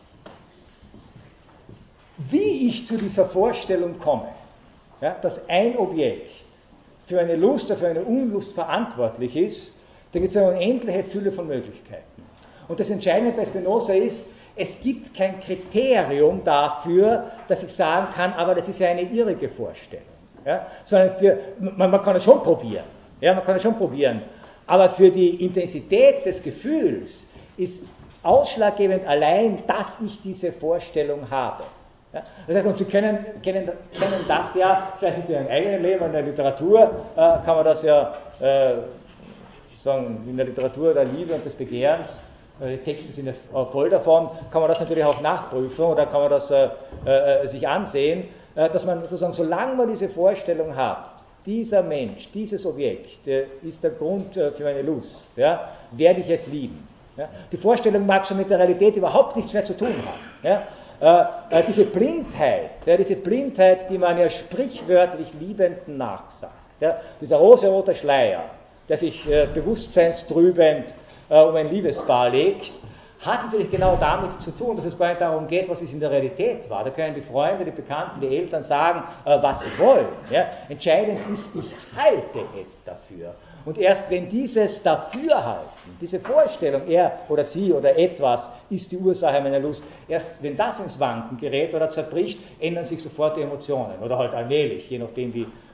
wie ich zu dieser Vorstellung komme, ja, dass ein Objekt für eine Lust oder für eine Unlust verantwortlich ist, da gibt es eine unendliche Fülle von Möglichkeiten. Und das Entscheidende bei Spinoza ist, es gibt kein Kriterium dafür, dass ich sagen kann, aber das ist ja eine irrige Vorstellung. Ja, sondern man kann es schon probieren. Ja, man kann es schon probieren. Aber für die Intensität des Gefühls ist ausschlaggebend allein, dass ich diese Vorstellung habe. Ja? Das heißt, und Sie kennen das ja, vielleicht in Ihrem eigenen Leben, in der Literatur kann man das ja sagen, in der Literatur der Liebe und des Begehrens, die Texte sind jetzt voll davon, kann man das natürlich auch nachprüfen oder kann man das sich ansehen, dass man sozusagen, solange man diese Vorstellung hat, dieser Mensch, dieses Objekt ist der Grund für meine Lust, ja, werde ich es lieben. Ja. Die Vorstellung mag schon mit der Realität überhaupt nichts mehr zu tun haben. Ja. Diese Blindheit, die man ja sprichwörtlich Liebenden nachsagt, ja, dieser rosarote Schleier, der sich bewusstseinstrübend um ein Liebespaar legt, hat natürlich genau damit zu tun, dass es gar nicht darum geht, was es in der Realität war. Da können die Freunde, die Bekannten, die Eltern sagen, was sie wollen. Ja? Entscheidend ist, ich halte es dafür. Und erst wenn dieses Dafürhalten, diese Vorstellung, er oder sie oder etwas ist die Ursache meiner Lust, erst wenn das ins Wanken gerät oder zerbricht, ändern sich sofort die Emotionen oder halt allmählich, je nachdem wie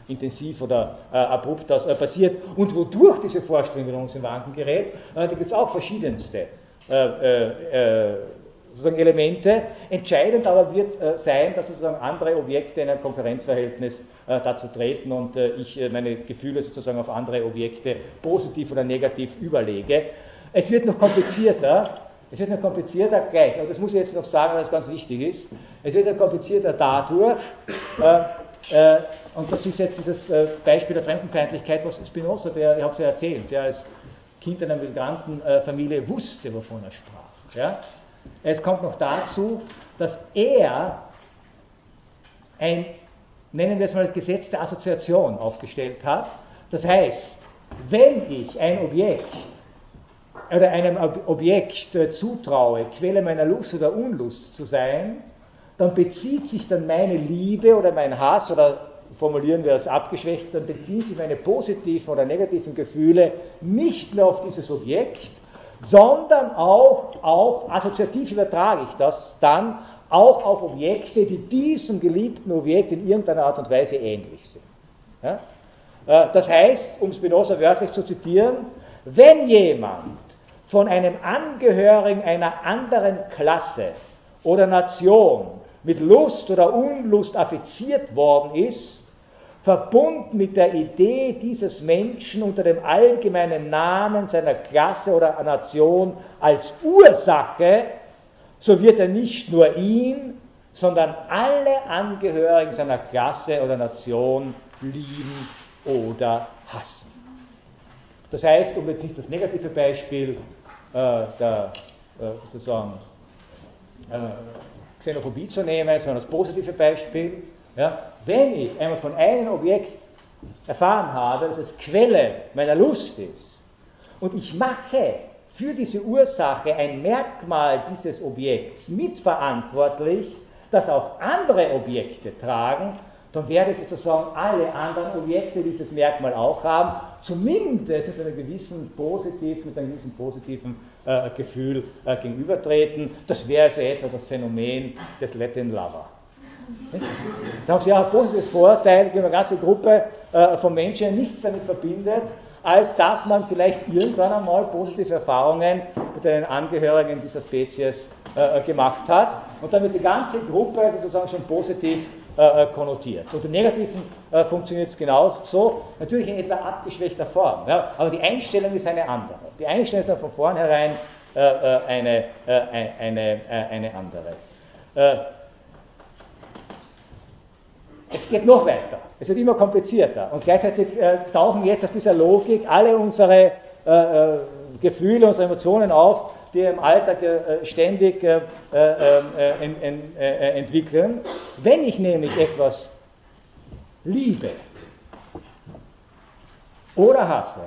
intensiv oder abrupt das passiert und wodurch diese Vorstellung wieder uns in Wanken gerät. Da gibt es auch verschiedenste sozusagen Elemente. Entscheidend aber wird sein, dass sozusagen andere Objekte in ein Konkurrenzverhältnis dazu treten und ich meine Gefühle sozusagen auf andere Objekte positiv oder negativ überlege. Es wird noch komplizierter gleich, aber das muss ich jetzt noch sagen, weil es ganz wichtig ist. Es wird noch komplizierter dadurch, und das ist jetzt dieses Beispiel der Fremdenfeindlichkeit, was Spinoza, ich habe es ja erzählt, der als Kind einer Migrantenfamilie wusste, wovon er sprach. Ja? Es kommt noch dazu, dass er ein, nennen wir es mal, das Gesetz der Assoziation aufgestellt hat. Das heißt, wenn ich ein Objekt oder einem Objekt zutraue, Quelle meiner Lust oder Unlust zu sein, dann bezieht sich dann meine Liebe oder mein Hass, oder formulieren wir es abgeschwächt, dann beziehen sich meine positiven oder negativen Gefühle nicht nur auf dieses Objekt, sondern auch auf, assoziativ übertrage ich das dann, auch auf Objekte, die diesem geliebten Objekt in irgendeiner Art und Weise ähnlich sind. Ja? Das heißt, um Spinoza wörtlich zu zitieren, wenn jemand von einem Angehörigen einer anderen Klasse oder Nation mit Lust oder Unlust affiziert worden ist, verbunden mit der Idee dieses Menschen unter dem allgemeinen Namen seiner Klasse oder Nation als Ursache, so wird er nicht nur ihn, sondern alle Angehörigen seiner Klasse oder Nation lieben oder hassen. Das heißt, um jetzt nicht das negative Beispiel der sozusagen Xenophobie zu nehmen, sondern das positive Beispiel, ja, wenn ich einmal von einem Objekt erfahren habe, dass es Quelle meiner Lust ist, und ich mache für diese Ursache ein Merkmal dieses Objekts mitverantwortlich, das auch andere Objekte tragen, dann werde ich sozusagen alle anderen Objekte dieses Merkmal auch haben, zumindest mit einem gewissen positiven Gefühl gegenübertreten. Das wäre also etwa das Phänomen des Latin Lover. Da haben Sie ja ein positives Vorteil, wenn eine ganze Gruppe von Menschen nichts damit verbindet, als dass man vielleicht irgendwann einmal positive Erfahrungen mit den Angehörigen dieser Spezies gemacht hat und dann wird die ganze Gruppe sozusagen schon positiv konnotiert. Und im Negativen funktioniert es genauso, natürlich in etwa abgeschwächter Form, ja, aber die Einstellung ist eine andere. Die Einstellung ist dann von vornherein eine andere. Es geht noch weiter, es wird immer komplizierter und gleichzeitig tauchen jetzt aus dieser Logik alle unsere Gefühle, unsere Emotionen auf, die im Alltag ständig entwickeln. Wenn ich nämlich etwas liebe oder hasse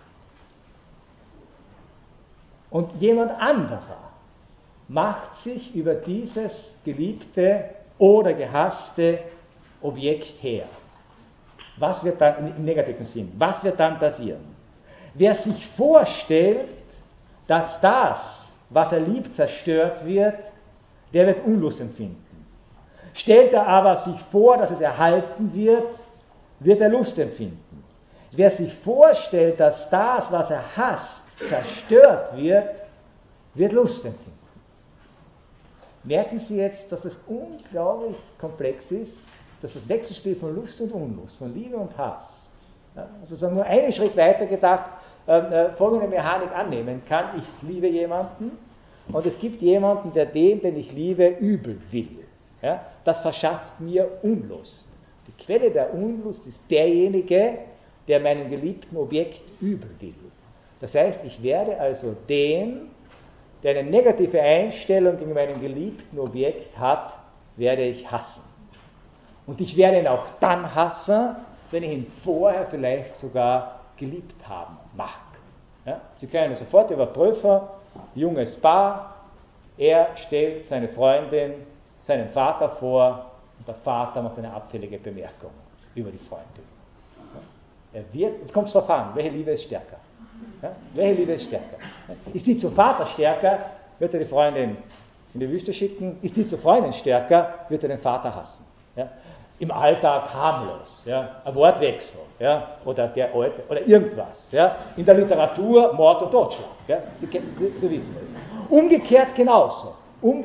und jemand anderer macht sich über dieses geliebte oder gehasste Objekt her. Was wird dann im negativen Sinn? Was wird dann passieren? Wer sich vorstellt, dass das, was er liebt, zerstört wird, der wird Unlust empfinden. Stellt er aber sich vor, dass es erhalten wird, wird er Lust empfinden. Wer sich vorstellt, dass das, was er hasst, zerstört wird, wird Lust empfinden. Merken Sie jetzt, dass es unglaublich komplex ist, dass das Wechselspiel von Lust und Unlust, von Liebe und Hass, also nur einen Schritt weiter gedacht, folgende Mechanik annehmen kann: Ich liebe jemanden und es gibt jemanden, der den ich liebe, übel will. Ja? Das verschafft mir Unlust. Die Quelle der Unlust ist derjenige, der meinem geliebten Objekt übel will. Das heißt, ich werde also den, der eine negative Einstellung gegen meinen geliebten Objekt hat, werde ich hassen. Und ich werde ihn auch dann hassen, wenn ich ihn vorher vielleicht sogar geliebt haben mag. Ja? Sie können sofort überprüfen, junges Paar, er stellt seine Freundin seinem Vater vor und der Vater macht eine abfällige Bemerkung über die Freundin. Ja? Jetzt kommt es darauf an, welche Liebe ist stärker. Ja? Welche Liebe ist stärker? Ist die zum Vater stärker, wird er die Freundin in die Wüste schicken. Ist die zur Freundin stärker, wird er den Vater hassen. Ja? im Alltag harmlos, ja, ein Wortwechsel, ja, oder der Alte, oder irgendwas. Ja. In der Literatur Mord und Totschlag. Ja. Sie wissen es. Umgekehrt genauso.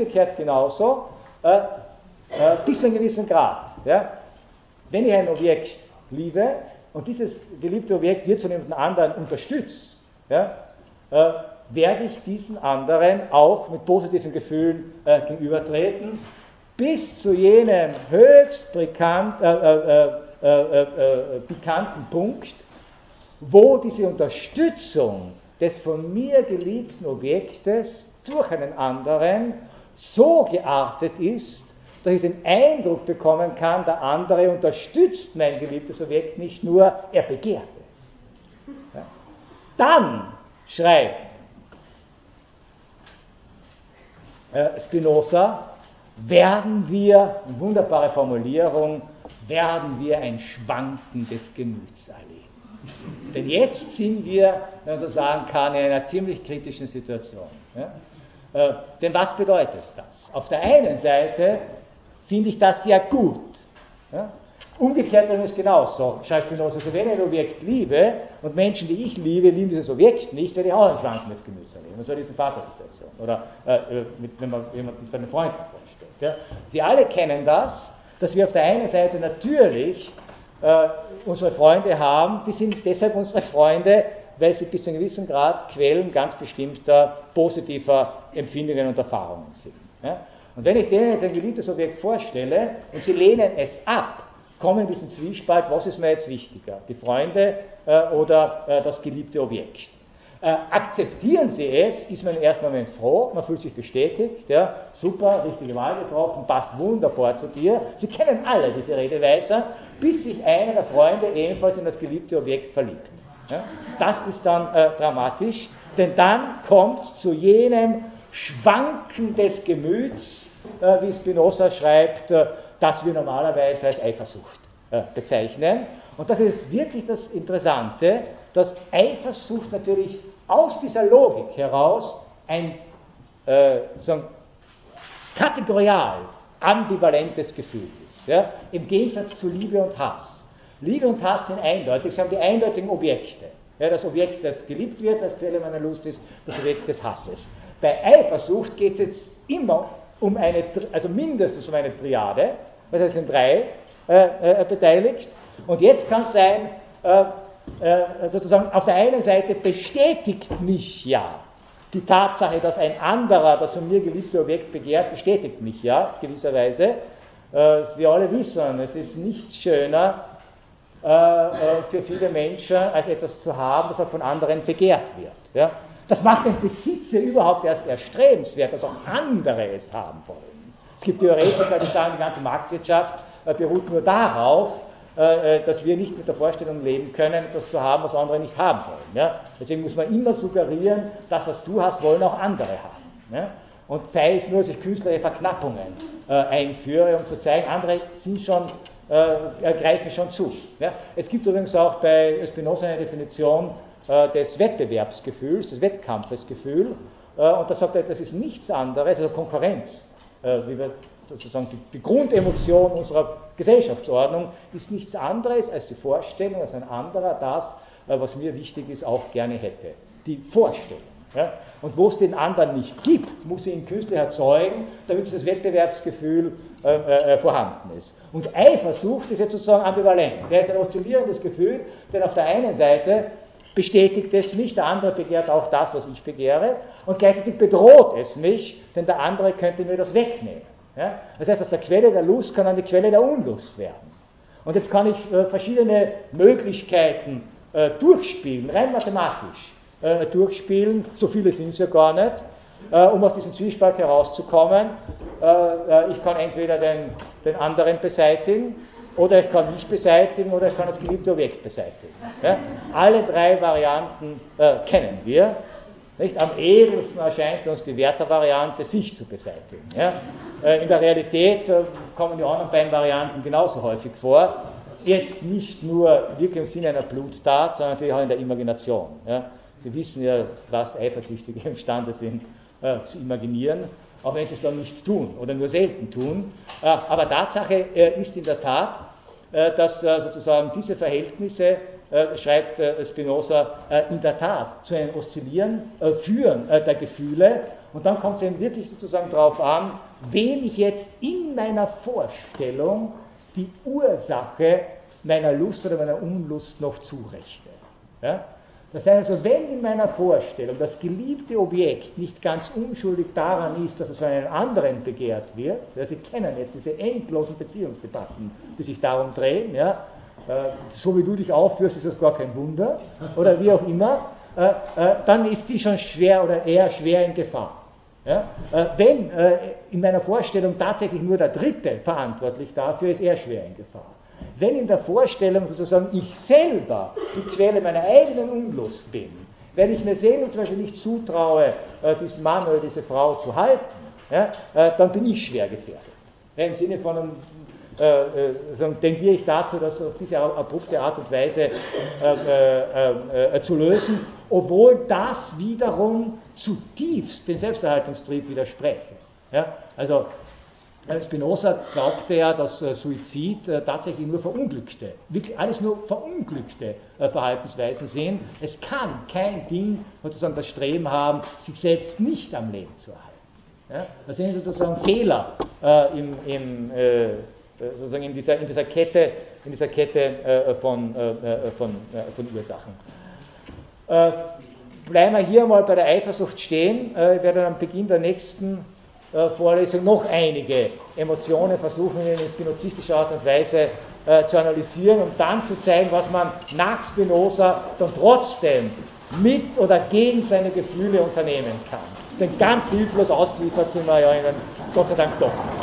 Bis zu einem gewissen Grad. Ja. Wenn ich ein Objekt liebe und dieses geliebte Objekt wird von jemand anderen unterstützt, ja, werde ich diesen anderen auch mit positiven Gefühlen gegenübertreten, bis zu jenem höchst bekannten Punkt, wo diese Unterstützung des von mir geliebten Objektes durch einen anderen so geartet ist, dass ich den Eindruck bekommen kann, der andere unterstützt mein geliebtes Objekt nicht nur, er begehrt es. Ja? Dann schreibt Spinoza, werden wir, eine wunderbare Formulierung, werden wir ein Schwanken des Gemüts erleben. Denn jetzt sind wir, wenn man so sagen kann, in einer ziemlich kritischen Situation. Ja? Denn was bedeutet das? Auf der einen Seite finde ich das ja gut. Ja? Umgekehrt ist es genauso, schreibt Spinoza, also wenn ich ein Objekt liebe und Menschen, die ich liebe, lieben dieses Objekt nicht, werde ich auch ein Schwanken des Gemüts erleben. Das war diese Vatersituation. Oder wenn man jemanden mit seinen Freunden vorstellt. Ja? Sie alle kennen das, dass wir auf der einen Seite natürlich unsere Freunde haben, die sind deshalb unsere Freunde, weil sie bis zu einem gewissen Grad Quellen ganz bestimmter positiver Empfindungen und Erfahrungen sind. Ja? Und wenn ich denen jetzt ein geliebtes Objekt vorstelle und sie lehnen es ab, kommen in diesen Zwiespalt, was ist mir jetzt wichtiger, die Freunde oder das geliebte Objekt. Akzeptieren Sie es, ist man im ersten Moment froh, man fühlt sich bestätigt, ja, super, richtige Wahl getroffen, passt wunderbar zu dir. Sie kennen alle diese Redeweise, bis sich einer der Freunde ebenfalls in das geliebte Objekt verliebt. Ja. Das ist dann dramatisch, denn dann kommt es zu jenem Schwanken des Gemüts, wie Spinoza schreibt, das wir normalerweise als Eifersucht bezeichnen. Und das ist wirklich das Interessante, dass Eifersucht natürlich aus dieser Logik heraus ein kategorial ambivalentes Gefühl ist. Ja? Im Gegensatz zu Liebe und Hass. Liebe und Hass sind eindeutig, sie haben die eindeutigen Objekte. Ja, das Objekt, das geliebt wird, das Quelle meiner Lust ist, das Objekt des Hasses. Bei Eifersucht geht es jetzt immer um mindestens um eine Triade, also es sind 3 beteiligt. Und jetzt kann es sein, sozusagen auf der einen Seite bestätigt mich ja die Tatsache, dass ein anderer das von mir geliebte Objekt begehrt, bestätigt mich ja gewisserweise. Sie alle wissen, es ist nichts schöner für viele Menschen, als etwas zu haben, das auch von anderen begehrt wird. Ja? Das macht den Besitzer überhaupt erst erstrebenswert, dass auch andere es haben wollen. Es gibt Theoretiker, die sagen, die ganze Marktwirtschaft beruht nur darauf, dass wir nicht mit der Vorstellung leben können, etwas zu haben, was andere nicht haben wollen. Ja? Deswegen muss man immer suggerieren, das, was du hast, wollen auch andere haben. Ja? Und sei es nur, dass ich künstlerische Verknappungen einführe, um zu zeigen, andere sind schon, greifen schon zu. Ja? Es gibt übrigens auch bei Spinoza eine Definition des Wettbewerbsgefühls, des Wettkampfesgefühls, und das sagt er, das ist nichts anderes, also Konkurrenz, wie wir sozusagen die Grundemotion unserer Gesellschaftsordnung ist nichts anderes als die Vorstellung, dass ein anderer das, was mir wichtig ist, auch gerne hätte. Die Vorstellung. Ja? Und wo es den anderen nicht gibt, muss sie ihn künstlich erzeugen, damit das Wettbewerbsgefühl vorhanden ist. Und Eifersucht ist jetzt sozusagen ambivalent. Der ist ein oszillierendes Gefühl, denn auf der einen Seite bestätigt es mich, der andere begehrt auch das, was ich begehre, und gleichzeitig bedroht es mich, denn der andere könnte mir das wegnehmen. Ja? Das heißt, aus der Quelle der Lust kann dann die Quelle der Unlust werden. Und jetzt kann ich verschiedene Möglichkeiten durchspielen, rein mathematisch durchspielen, so viele sind es ja gar nicht, um aus diesem Zwiespalt herauszukommen. Ich kann entweder den anderen beseitigen, oder ich kann mich beseitigen, oder ich kann das geliebte Objekt beseitigen. Ja? Alle 3 Varianten kennen wir. Nicht? Am edelsten erscheint uns die Werther-Variante, sich zu beseitigen. Ja? In der Realität kommen die anderen beiden Varianten genauso häufig vor. Jetzt nicht nur wirklich im Sinne einer Bluttat, sondern natürlich auch in der Imagination. Ja? Sie wissen ja, was Eifersüchtige imstande sind zu imaginieren. auch wenn sie es dann nicht tun oder nur selten tun. Aber Tatsache ist in der Tat, dass sozusagen diese Verhältnisse, schreibt Spinoza, in der Tat zu einem Oszillieren führen der Gefühle. Und dann kommt es eben wirklich sozusagen darauf an, wem ich jetzt in meiner Vorstellung die Ursache meiner Lust oder meiner Unlust noch zurechne. Ja? Das heißt also, wenn in meiner Vorstellung das geliebte Objekt nicht ganz unschuldig daran ist, dass es von einem anderen begehrt wird, ja, Sie kennen jetzt diese endlosen Beziehungsdebatten, die sich darum drehen, ja, so wie du dich aufführst, ist das gar kein Wunder, oder wie auch immer, dann ist die schon schwer oder eher schwer in Gefahr. Ja? Wenn in meiner Vorstellung tatsächlich nur der Dritte verantwortlich dafür ist, eher schwer in Gefahr. Wenn in der Vorstellung sozusagen ich selber die Quelle meiner eigenen Unlust bin, wenn ich mir selber zum Beispiel nicht zutraue, diesen Mann oder diese Frau zu halten, ja, dann bin ich schwer gefährdet. Ja, im Sinne von einem tendiere ich dazu, das auf diese abrupte Art und Weise zu lösen, obwohl das wiederum zutiefst den Selbsterhaltungstrieb widerspräche. Ja, also Spinoza glaubte ja, dass Suizid tatsächlich nur verunglückte, wirklich alles nur verunglückte Verhaltensweisen sind. Es kann kein Ding sozusagen das Streben haben, sich selbst nicht am Leben zu erhalten. Ja? Das sind sozusagen Fehler sozusagen in dieser Kette von Ursachen. Bleiben wir hier mal bei der Eifersucht stehen. Ich werde am Beginn der nächsten Vorlesung noch einige Emotionen versuchen, in spinozistischer Art und Weise zu analysieren, um dann zu zeigen, was man nach Spinoza dann trotzdem mit oder gegen seine Gefühle unternehmen kann. Denn ganz hilflos ausgeliefert sind wir ja Ihnen Gott sei Dank doch.